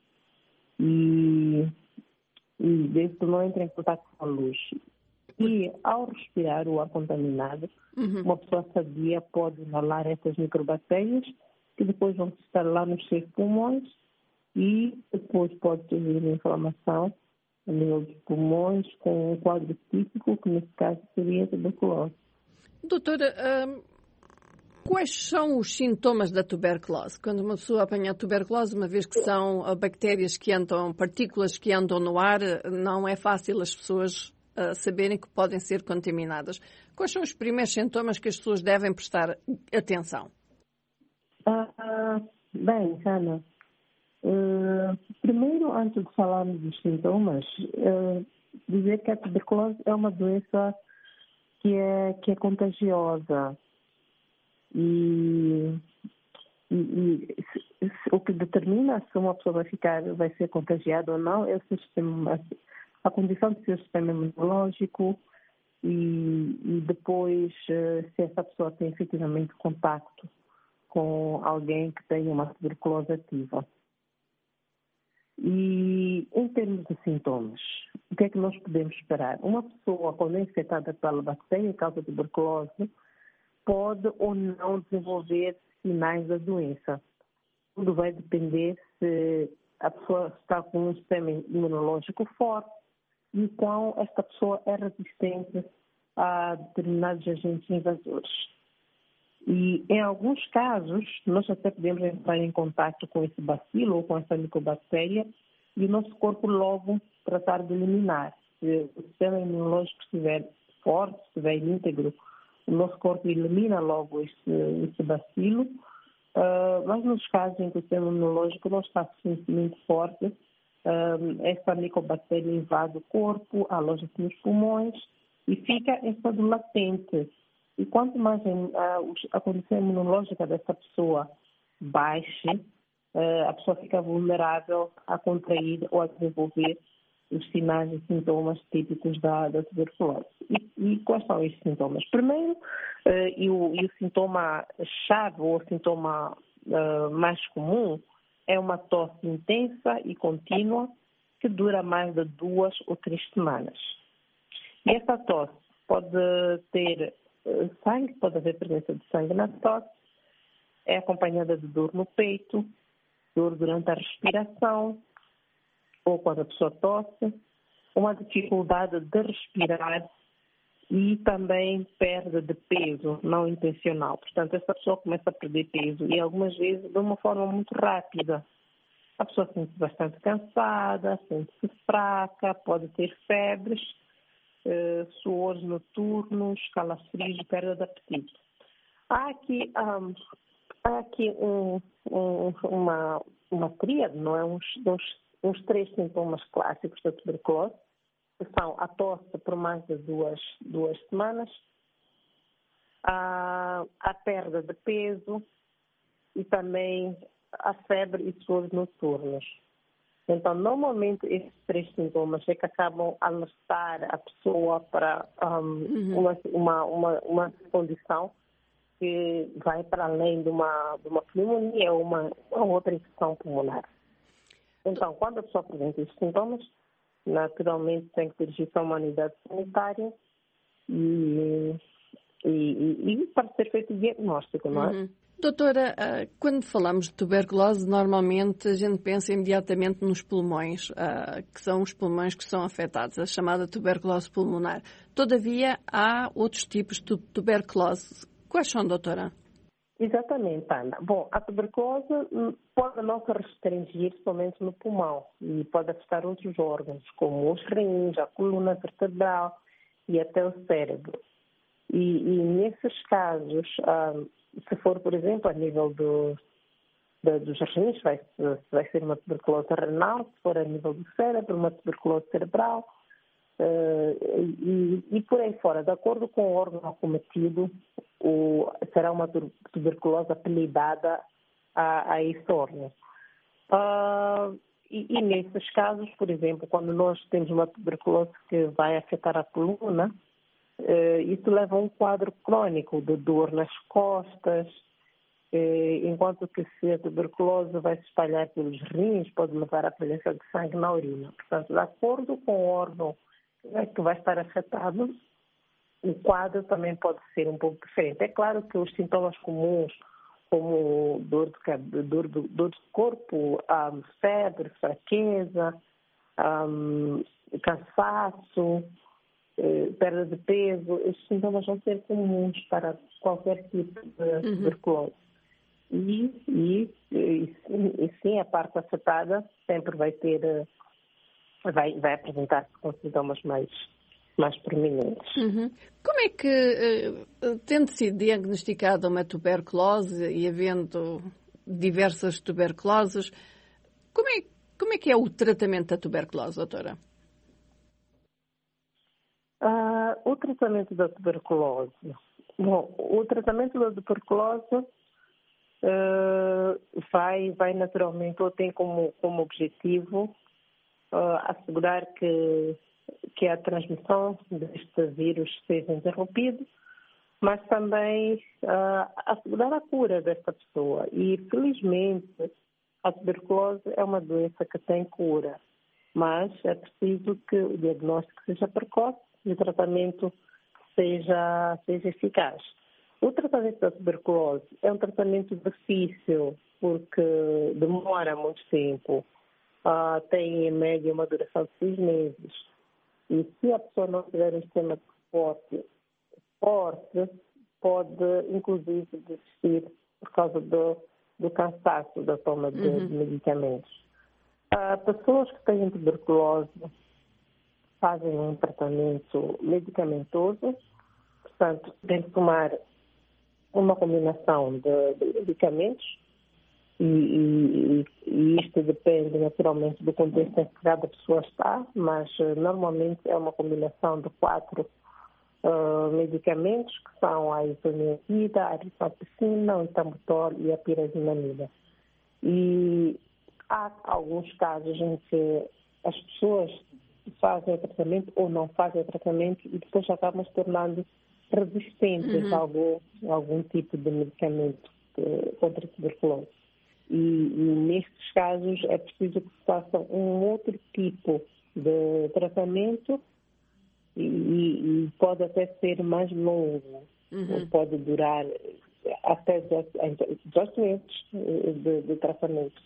e, e desde que não entra em contato com a luz. E ao respirar o ar contaminado, uhum. uma pessoa sadia pode inalar essas micobactérias que depois vão estar lá nos seus pulmões e depois pode ter uma inflamação a nível dos pulmões com um quadro típico, que nesse caso seria a tuberculose. Doutora, hum, quais são os sintomas da tuberculose? Quando uma pessoa apanha a tuberculose, uma vez que são bactérias que andam, partículas que andam no ar, não é fácil as pessoas uh, saberem que podem ser contaminadas. Quais são os primeiros sintomas que as pessoas devem prestar atenção? Ah, bem, Ana, uh, primeiro, antes de falarmos dos sintomas, uh, dizer que a tuberculose é uma doença que é, que é contagiosa e, e, e se, se, o que determina se uma pessoa vai ficar, vai ser contagiada ou não é o sistema, a condição do seu sistema imunológico e, e depois uh, se essa pessoa tem efetivamente contacto com alguém que tenha uma tuberculose ativa. E em termos de sintomas, o que é que nós podemos esperar? Uma pessoa, quando é infectada pela bactéria que causa tuberculose, pode ou não desenvolver sinais da doença. Tudo vai depender se a pessoa está com um sistema imunológico forte e quão esta pessoa é resistente a determinados agentes invasores. E em alguns casos, nós até podemos entrar em contato com esse bacilo ou com essa micobactéria e o nosso corpo logo tratar de eliminar. Se o sistema imunológico estiver forte, estiver íntegro, o nosso corpo elimina logo esse, esse bacilo. Uh, mas nos casos em que o sistema imunológico não está suficientemente forte, uh, essa micobactéria invade o corpo, aloja-se nos pulmões e fica em estado latente. E quanto mais a, a condição imunológica dessa pessoa baixe, a pessoa fica vulnerável a contrair ou a desenvolver os sinais e sintomas típicos da, da tuberculose. E, e quais são esses sintomas? Primeiro, e o, e o sintoma-chave ou o sintoma uh, mais comum é uma tosse intensa e contínua que dura mais de duas ou três semanas. E essa tosse pode ter sangue, pode haver presença de sangue na tosse, é acompanhada de dor no peito, dor durante a respiração, ou quando a pessoa tosse, uma dificuldade de respirar e também perda de peso não intencional. Portanto, essa pessoa começa a perder peso e algumas vezes de uma forma muito rápida. A pessoa sente-se bastante cansada, sente-se fraca, pode ter febres, Uh, suores noturnos, calafrios e perda de apetite. Há aqui, um, há aqui um, um, uma, uma tríade, não é? Uns, uns, uns três sintomas clássicos da tuberculose, que são a tosse por mais de duas, duas semanas, a, a perda de peso e também a febre e suores noturnos. Então, normalmente, esses três sintomas é que acabam a alertar a pessoa para um, uhum. uma, uma, uma, uma condição que vai para além de uma, de uma pneumonia ou uma, uma outra infecção pulmonar. Então, quando a pessoa apresenta esses sintomas, naturalmente tem que dirigir-se a uma unidade sanitária e, e, e, e para ser feito o diagnóstico, não é? Uhum. Doutora, quando falamos de tuberculose, normalmente a gente pensa imediatamente nos pulmões, que são os pulmões que são afetados, a chamada tuberculose pulmonar. Todavia, há outros tipos de tuberculose. Quais são, doutora? Exatamente, Ana. Bom, a tuberculose pode não se restringir somente no pulmão e pode afetar outros órgãos, como os rins, a coluna vertebral e até o cérebro. E, e nesses casos, um, se for, por exemplo, a nível do, do, dos rins, vai, vai ser uma tuberculose renal, se for a nível do cérebro, uma tuberculose cerebral, uh, e, e por aí fora. De acordo com o órgão acometido, o, será uma tuberculose apelidada a, a esse órgão. Uh, e, e nesses casos, por exemplo, quando nós temos uma tuberculose que vai afetar a coluna, Uh, isso leva a um quadro crônico de dor nas costas, uh, enquanto que se a tuberculose vai se espalhar pelos rins, pode levar à presença de sangue na urina. Portanto, de acordo com o órgão que vai estar afetado, o quadro também pode ser um pouco diferente. É claro que os sintomas comuns, como dor de, dor do, dor de corpo, um, febre, fraqueza, um, cansaço, perda de peso, estes sintomas vão ser comuns para qualquer tipo de uhum. tuberculose. E, e, e, e sim, a parte afetada sempre vai ter, vai, vai apresentar-se com sintomas mais, mais prominentes. Uhum. Como é que, tendo sido diagnosticada uma tuberculose e havendo diversas tuberculoses, como é, como é que é o tratamento da tuberculose, doutora? Uh, o tratamento da tuberculose. Bom, o tratamento da tuberculose uh, vai, vai naturalmente, ou tem como, como objetivo uh, assegurar que, que a transmissão deste vírus seja interrompida, mas também uh, assegurar a cura desta pessoa. E, felizmente, a tuberculose é uma doença que tem cura, mas é preciso que o diagnóstico seja precoce e o tratamento seja, seja eficaz. O tratamento da tuberculose é um tratamento difícil porque demora muito tempo, uh, tem em média uma duração de seis meses. E se a pessoa não tiver um sistema de suporte forte, pode inclusive desistir por causa do, do cansaço da toma de, uhum. de medicamentos. Uh, pessoas que têm tuberculose fazem um tratamento medicamentoso, portanto, tem que tomar uma combinação de, de medicamentos e, e, e isto depende naturalmente do contexto em que cada pessoa está, mas normalmente é uma combinação de quatro uh, medicamentos que são a isoniazida, a rifampicina, o etambutol e a pirazinamida. E há alguns casos em que as pessoas fazem o tratamento ou não fazem o tratamento e depois acabam se tornando resistentes uhum. a algum, a algum tipo de medicamento de, contra a tuberculose. E, e nestes casos é preciso que se faça um outro tipo de tratamento e, e pode até ser mais longo, uhum. pode durar até dezoito meses de, de tratamento.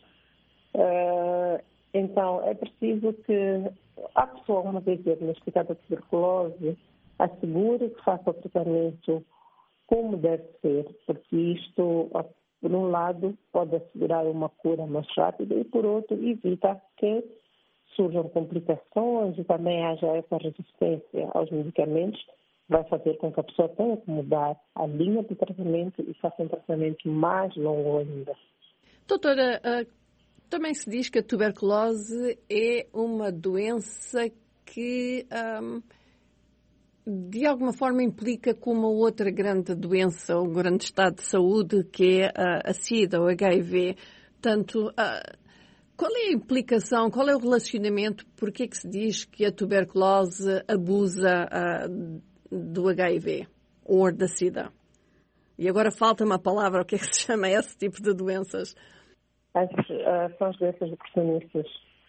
Uh, então, é preciso que a pessoa, uma vez diagnosticada a tuberculose, assegure que faça o tratamento como deve ser, porque isto, por um lado, pode assegurar uma cura mais rápida e, por outro, evita que surjam complicações e também haja essa resistência aos medicamentos, vai fazer com que a pessoa tenha que mudar a linha de tratamento e faça um tratamento mais longo ainda. Doutora, também se diz que a tuberculose é uma doença que um, de alguma forma implica com uma outra grande doença, um grande estado de saúde, que é a, a SIDA, o H I V. Portanto, uh, qual é a implicação, qual é o relacionamento, por que é que se diz que a tuberculose abusa uh, do H I V ou da SIDA? E agora falta uma palavra, o que é que se chama esse tipo de doenças? As, uh, são as doenças oportunistas.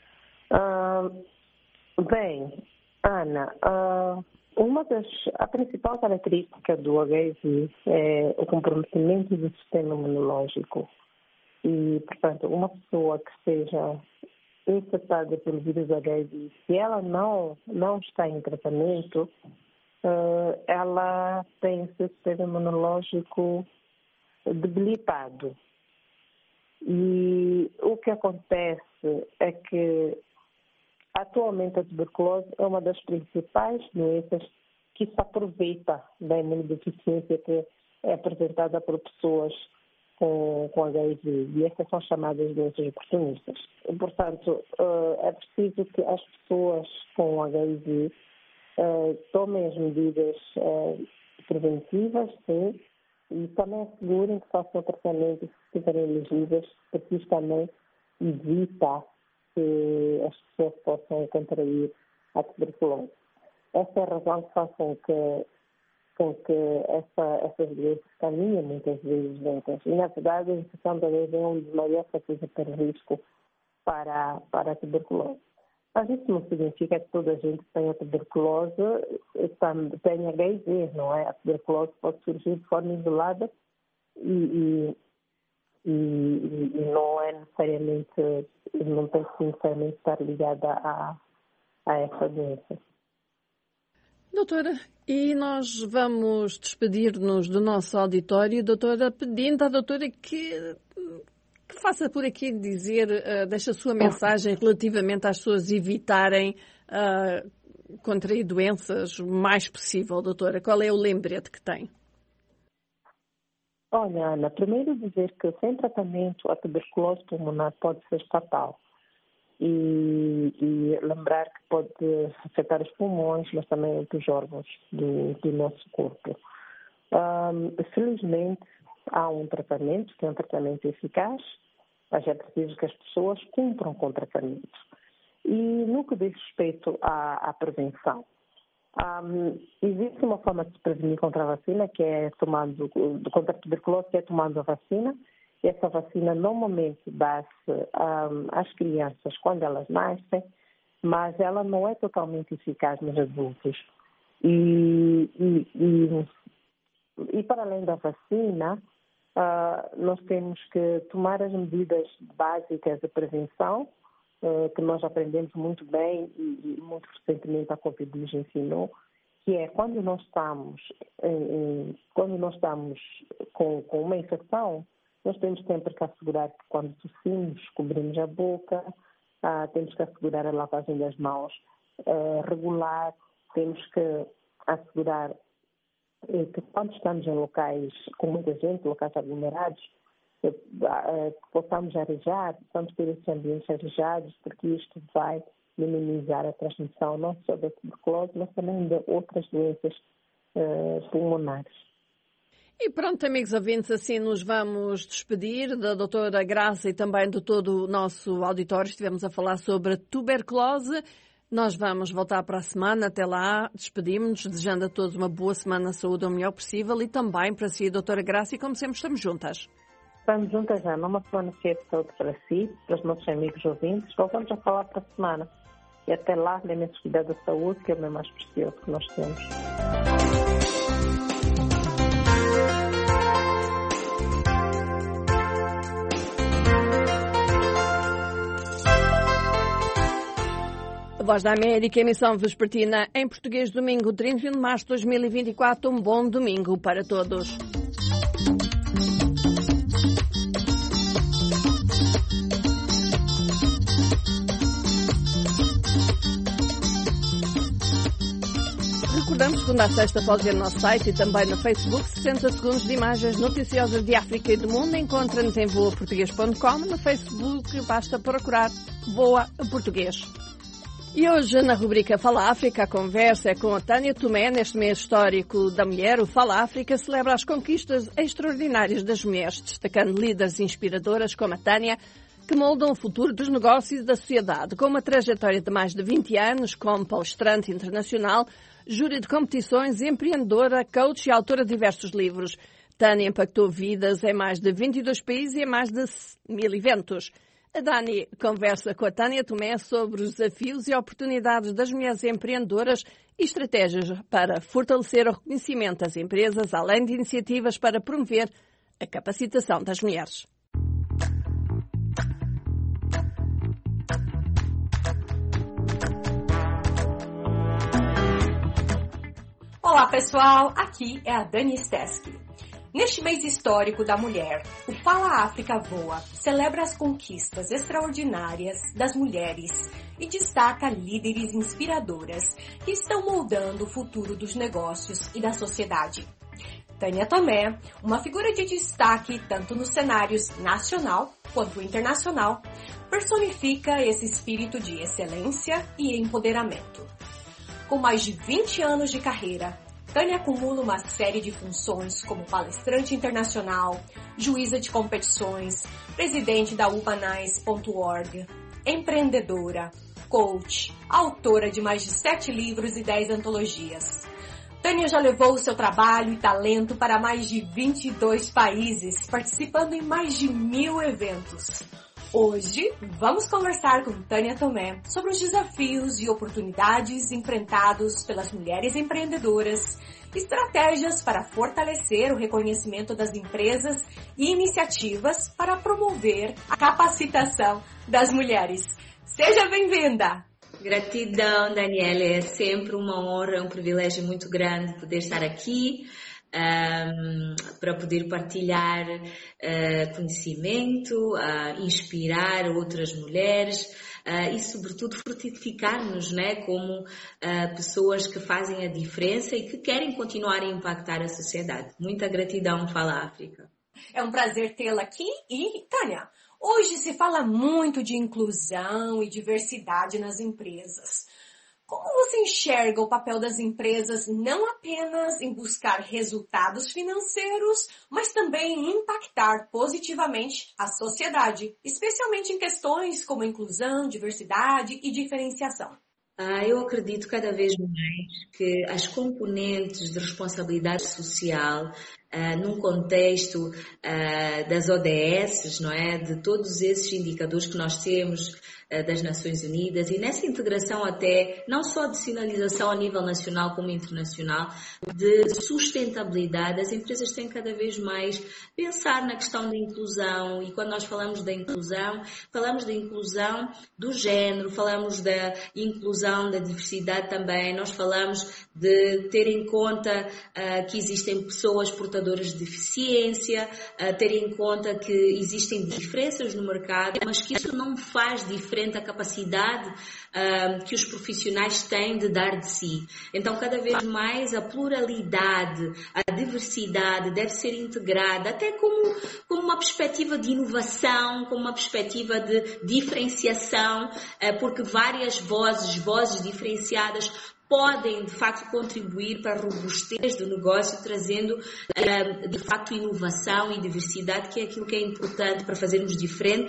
Uh, bem, Ana, uh, uma das, a principal característica do H I V é o comprometimento do sistema imunológico. E, portanto, uma pessoa que seja infectada pelo vírus H I V, se ela não, não está em tratamento, uh, ela tem o seu sistema imunológico debilitado. E o que acontece é que, atualmente, a tuberculose é uma das principais doenças que se aproveita da imunodeficiência que é apresentada por pessoas com, com H I V. E essas são chamadas doenças oportunistas. E, portanto, é preciso que as pessoas com H I V tomem as medidas preventivas, sim, e também assegurem que façam o tratamento se estiverem elegíveis, porque isso também evita que as pessoas possam contrair a tuberculose. Essa é a razão que faz com que, com que essa, essas doenças caminhem muitas vezes juntas. E, na verdade, a infecção da H I V é um dos maiores fatores para risco para, para a tuberculose. Mas isso não significa que toda a gente que tem a tuberculose tenha H I V, não é? A tuberculose pode surgir de forma isolada e, e, e, e não é necessariamente, não tem que necessariamente estar ligada a, a essa doença. Doutora, e nós vamos despedir-nos do nosso auditório, doutora, pedindo à doutora que... que faça por aqui dizer, uh, deixa a sua mensagem relativamente às pessoas evitarem uh, contrair doenças o mais possível, doutora. Qual é o lembrete que tem? Olha, Ana, primeiro dizer que sem tratamento a tuberculose pulmonar pode ser fatal. E, e lembrar que pode afetar os pulmões, mas também outros órgãos do, do nosso corpo. Um, felizmente, há um tratamento, que é um tratamento eficaz, mas é preciso que as pessoas cumpram com o tratamento. E no que diz respeito à, à prevenção, um, existe uma forma de se prevenir contra a vacina, que é tomando, contra a tuberculose, que é tomando a vacina. Essa vacina normalmente dá-se um, às crianças quando elas nascem, mas ela não é totalmente eficaz nos adultos. E, e, e, e para além da vacina, uh, nós temos que tomar as medidas básicas de prevenção, uh, que nós aprendemos muito bem e, e muito recentemente a Covid nos ensinou, que é quando nós estamos, em, quando nós estamos com, com uma infecção, nós temos sempre que assegurar que quando tossimos, cobrimos a boca, uh, temos que assegurar a lavagem das mãos uh, regular, temos que assegurar uh, que quando estamos em locais com muita gente, locais aglomerados, uh, uh, que possamos arejar, possamos ter esses ambientes arejados, porque isto vai minimizar a transmissão não só da tuberculose, mas também de outras doenças uh, pulmonares. E pronto, amigos ouvintes, assim nos vamos despedir da doutora Graça e também de todo o nosso auditório. Estivemos a falar sobre a tuberculose. Nós vamos voltar para a semana. Até lá, despedimos-nos, desejando a todos uma boa semana de saúde o melhor possível e também para si, doutora Graça, e como sempre estamos juntas. Estamos juntas, Ana. Uma semana cheia de saúde para si, para os nossos amigos ouvintes. Voltamos a falar para a semana. E até lá, lembrem-se de cuidar da saúde, que é o bem mais precioso que nós temos. Voz da América, emissão vespertina em português, domingo trinta e um de março de dois mil e vinte e quatro. Um bom domingo para todos. Recordamos, segunda a sexta, pode ver no nosso site e também no Facebook, sessenta segundos de imagens noticiosas de África e do mundo. Encontra-nos em voa português ponto com. No Facebook basta procurar Voa Português. E hoje, na rubrica Fala África, a conversa é com a Tânia Tomé. Neste mês histórico da mulher, o Fala África celebra as conquistas extraordinárias das mulheres, destacando líderes inspiradoras como a Tânia, que moldam o futuro dos negócios e da sociedade. Com uma trajetória de mais de vinte anos, como palestrante internacional, júri de competições, empreendedora, coach e autora de diversos livros, Tânia impactou vidas em mais de vinte e dois países e em mais de mil eventos. A Dani conversa com a Tânia Tomé sobre os desafios e oportunidades das mulheres empreendedoras e estratégias para fortalecer o reconhecimento das empresas, além de iniciativas para promover a capacitação das mulheres. Olá pessoal, aqui é a Dani Steski. Neste mês histórico da mulher, o Fala África Voa celebra as conquistas extraordinárias das mulheres e destaca líderes inspiradoras que estão moldando o futuro dos negócios e da sociedade. Tânia Tomé, uma figura de destaque tanto nos cenários nacional quanto internacional, personifica esse espírito de excelência e empoderamento. Com mais de vinte anos de carreira, Tânia acumula uma série de funções como palestrante internacional, juíza de competições, presidente da Ubanice ponto org, empreendedora, coach, autora de mais de sete livros e dez antologias. Tânia já levou o seu trabalho e talento para mais de vinte e dois países, participando em mais de mil eventos. Hoje, vamos conversar com Tânia Tomé sobre os desafios e oportunidades enfrentados pelas mulheres empreendedoras, estratégias para fortalecer o reconhecimento das empresas e iniciativas para promover a capacitação das mulheres. Seja bem-vinda! Gratidão, Daniela. É sempre uma honra, um privilégio muito grande poder estar aqui. Um, para poder partilhar uh, conhecimento, uh, inspirar outras mulheres uh, e, sobretudo, fortificar-nos, né, como uh, pessoas que fazem a diferença e que querem continuar a impactar a sociedade. Muita gratidão, Fala África. É um prazer tê-la aqui e, Tânia, hoje se fala muito de inclusão e diversidade nas empresas. Como você enxerga o papel das empresas não apenas em buscar resultados financeiros, mas também em impactar positivamente a sociedade, especialmente em questões como inclusão, diversidade e diferenciação? Ah, eu acredito cada vez mais que as componentes de responsabilidade social, ah, num contexto ah, das O D S, não é? De todos esses indicadores que nós temos ah, das Nações Unidas e nessa integração até, não só de sinalização a nível nacional como internacional, de sustentabilidade, as empresas têm cada vez mais pensar na questão da inclusão e quando nós falamos da inclusão, falamos da inclusão do género, falamos da inclusão da diversidade também, nós falamos de ter em conta uh, que existem pessoas portadoras de deficiência, uh, ter em conta que existem diferenças no mercado, mas que isso não faz diferente a capacidade uh, que os profissionais têm de dar de si. Então, cada vez mais a pluralidade, a diversidade deve ser integrada, até como, como uma perspectiva de inovação, como uma perspectiva de diferenciação, uh, porque várias vozes, vozes diferenciadas podem, de facto, contribuir para a robustez do negócio, trazendo, de facto, inovação e diversidade, que é aquilo que é importante para fazermos diferente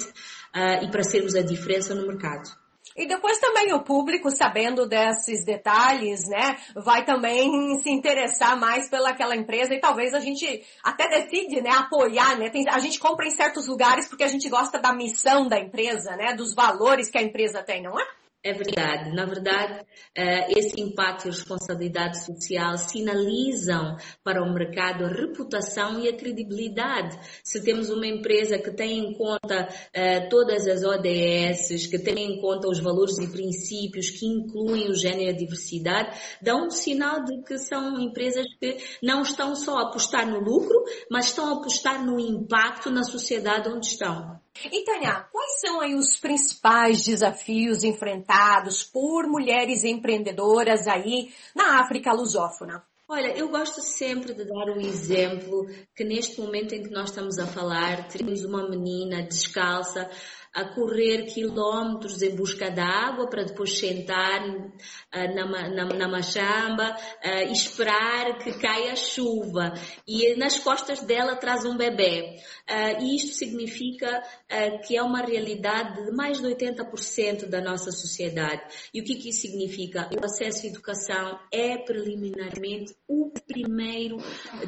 e para sermos a diferença no mercado. E depois também o público, sabendo desses detalhes, né, vai também se interessar mais pelaquela empresa e talvez a gente até decide, né, apoiar, né, tem, a gente compra em certos lugares porque a gente gosta da missão da empresa, né, dos valores que a empresa tem, não é? É verdade. Na verdade, esse impacto e responsabilidade social sinalizam para o mercado a reputação e a credibilidade. Se temos uma empresa que tem em conta todas as O D S, que tem em conta os valores e princípios que incluem o género e a diversidade, dá um sinal de que são empresas que não estão só a apostar no lucro, mas estão a apostar no impacto na sociedade onde estão. E Tânia, quais são aí os principais desafios enfrentados por mulheres empreendedoras aí na África lusófona? Olha, eu gosto sempre de dar o exemplo que neste momento em que nós estamos a falar, temos uma menina descalça a correr quilómetros em busca de água para depois sentar uh, na, na, na machamba uh, e esperar que caia a chuva. E nas costas dela traz um bebê. Uh, e isto significa uh, que é uma realidade de mais de oitenta por cento da nossa sociedade. E o que, que isso significa? O acesso à educação é preliminarmente o primeiro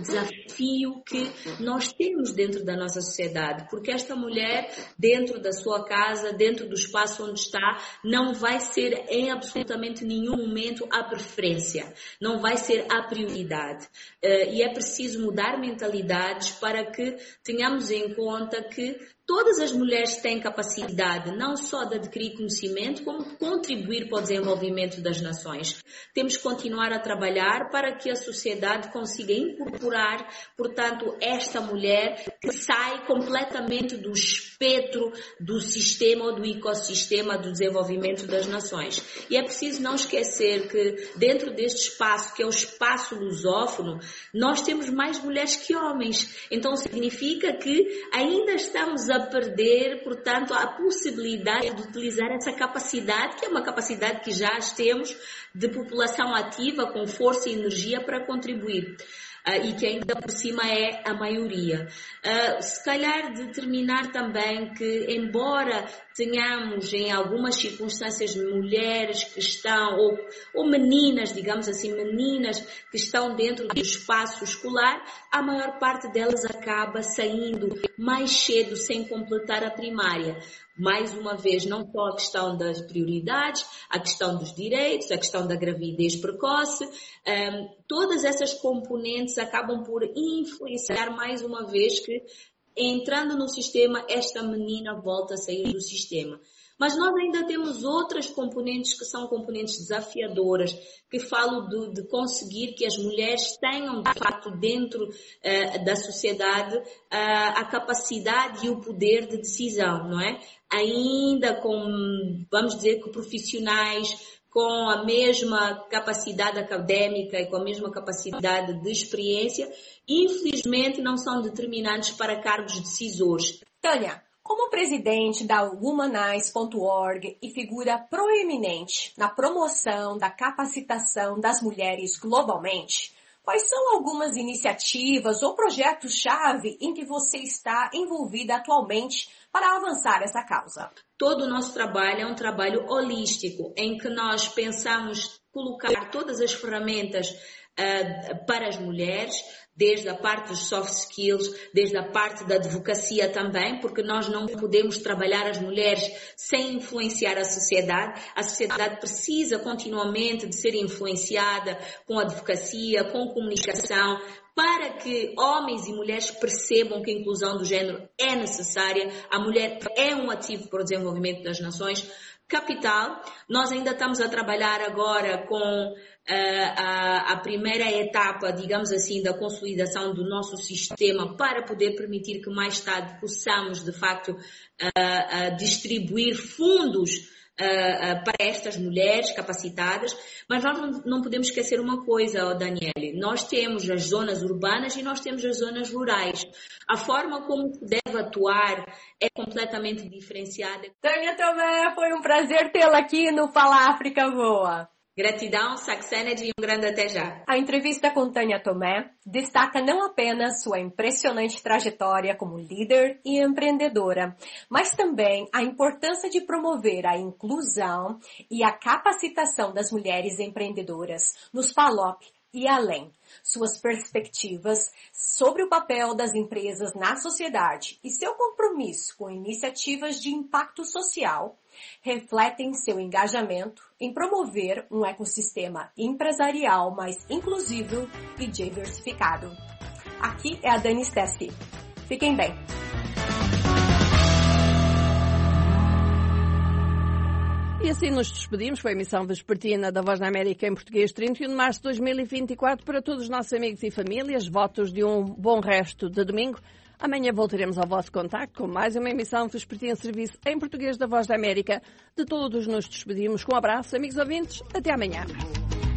desafio que nós temos dentro da nossa sociedade, porque esta mulher, dentro da sua casa, dentro do espaço onde está, não vai ser em absolutamente nenhum momento a preferência, não vai ser a prioridade. Uh, e é preciso mudar mentalidades para que tenhamos em conta que todas as mulheres têm capacidade não só de adquirir conhecimento, como de contribuir para o desenvolvimento das nações. Temos que continuar a trabalhar para que a sociedade consiga incorporar, portanto, esta mulher que sai completamente do espectro do sistema ou do ecossistema do desenvolvimento das nações. E é preciso não esquecer que dentro deste espaço, que é o espaço lusófono, nós temos mais mulheres que homens. Então significa que ainda estamos a perder, portanto, a possibilidade de utilizar essa capacidade, que é uma capacidade que já temos, de população ativa, com força e energia para contribuir. Uh, e que ainda por cima é a maioria. Uh, se calhar determinar também que, embora tenhamos em algumas circunstâncias mulheres que estão, ou, ou meninas, digamos assim, meninas que estão dentro do espaço escolar, a maior parte delas acaba saindo mais cedo sem completar a primária. Mais uma vez, não só a questão das prioridades, a questão dos direitos, a questão da gravidez precoce, um, todas essas componentes acabam por influenciar mais uma vez que, entrando no sistema, esta menina volta a sair do sistema. Mas nós ainda temos outras componentes que são componentes desafiadoras, que falam de, de conseguir que as mulheres tenham, de facto, dentro uh, da sociedade, uh, a capacidade e o poder de decisão, não é? Ainda com, vamos dizer, que profissionais com a mesma capacidade académica e com a mesma capacidade de experiência, infelizmente não são determinantes para cargos decisores. Tânia, como presidente da womanize ponto org e figura proeminente na promoção da capacitação das mulheres globalmente, quais são algumas iniciativas ou projetos-chave em que você está envolvida atualmente para avançar essa causa? Todo o nosso trabalho é um trabalho holístico, em que nós pensamos colocar todas as ferramentas uh, para as mulheres, desde a parte dos soft skills, desde a parte da advocacia também, porque nós não podemos trabalhar as mulheres sem influenciar a sociedade. A sociedade precisa continuamente de ser influenciada com advocacia, com comunicação, para que homens e mulheres percebam que a inclusão do género é necessária. A mulher é um ativo para o desenvolvimento das nações. Capital, nós ainda estamos a trabalhar agora com uh, a, a primeira etapa, digamos assim, da consolidação do nosso sistema para poder permitir que mais tarde possamos, de facto, uh, uh, distribuir fundos Uh, uh, para estas mulheres capacitadas, mas nós não, não podemos esquecer uma coisa, oh Daniele, nós temos as zonas urbanas e nós temos as zonas rurais. A forma como se deve atuar é completamente diferenciada. Tânia Tomé, foi um prazer tê-la aqui no Fala África Voa. Gratidão, Saxened e um grande até já. A entrevista com Tânia Tomé destaca não apenas sua impressionante trajetória como líder e empreendedora, mas também a importância de promover a inclusão e a capacitação das mulheres empreendedoras nos F A L O P e além. Suas perspectivas sobre o papel das empresas na sociedade e seu compromisso com iniciativas de impacto social refletem seu engajamento em promover um ecossistema empresarial mais inclusivo e diversificado. Aqui é a Dani Stesky. Fiquem bem! E assim nos despedimos. Foi a emissão vespertina da Voz da América em português, trinta e um de março de dois mil e vinte e quatro. Para todos os nossos amigos e famílias, votos de um bom resto de domingo. Amanhã voltaremos ao vosso contacto com mais uma emissão vespertina serviço em português da Voz da América. De todos nos despedimos com um abraço, amigos ouvintes. Até amanhã.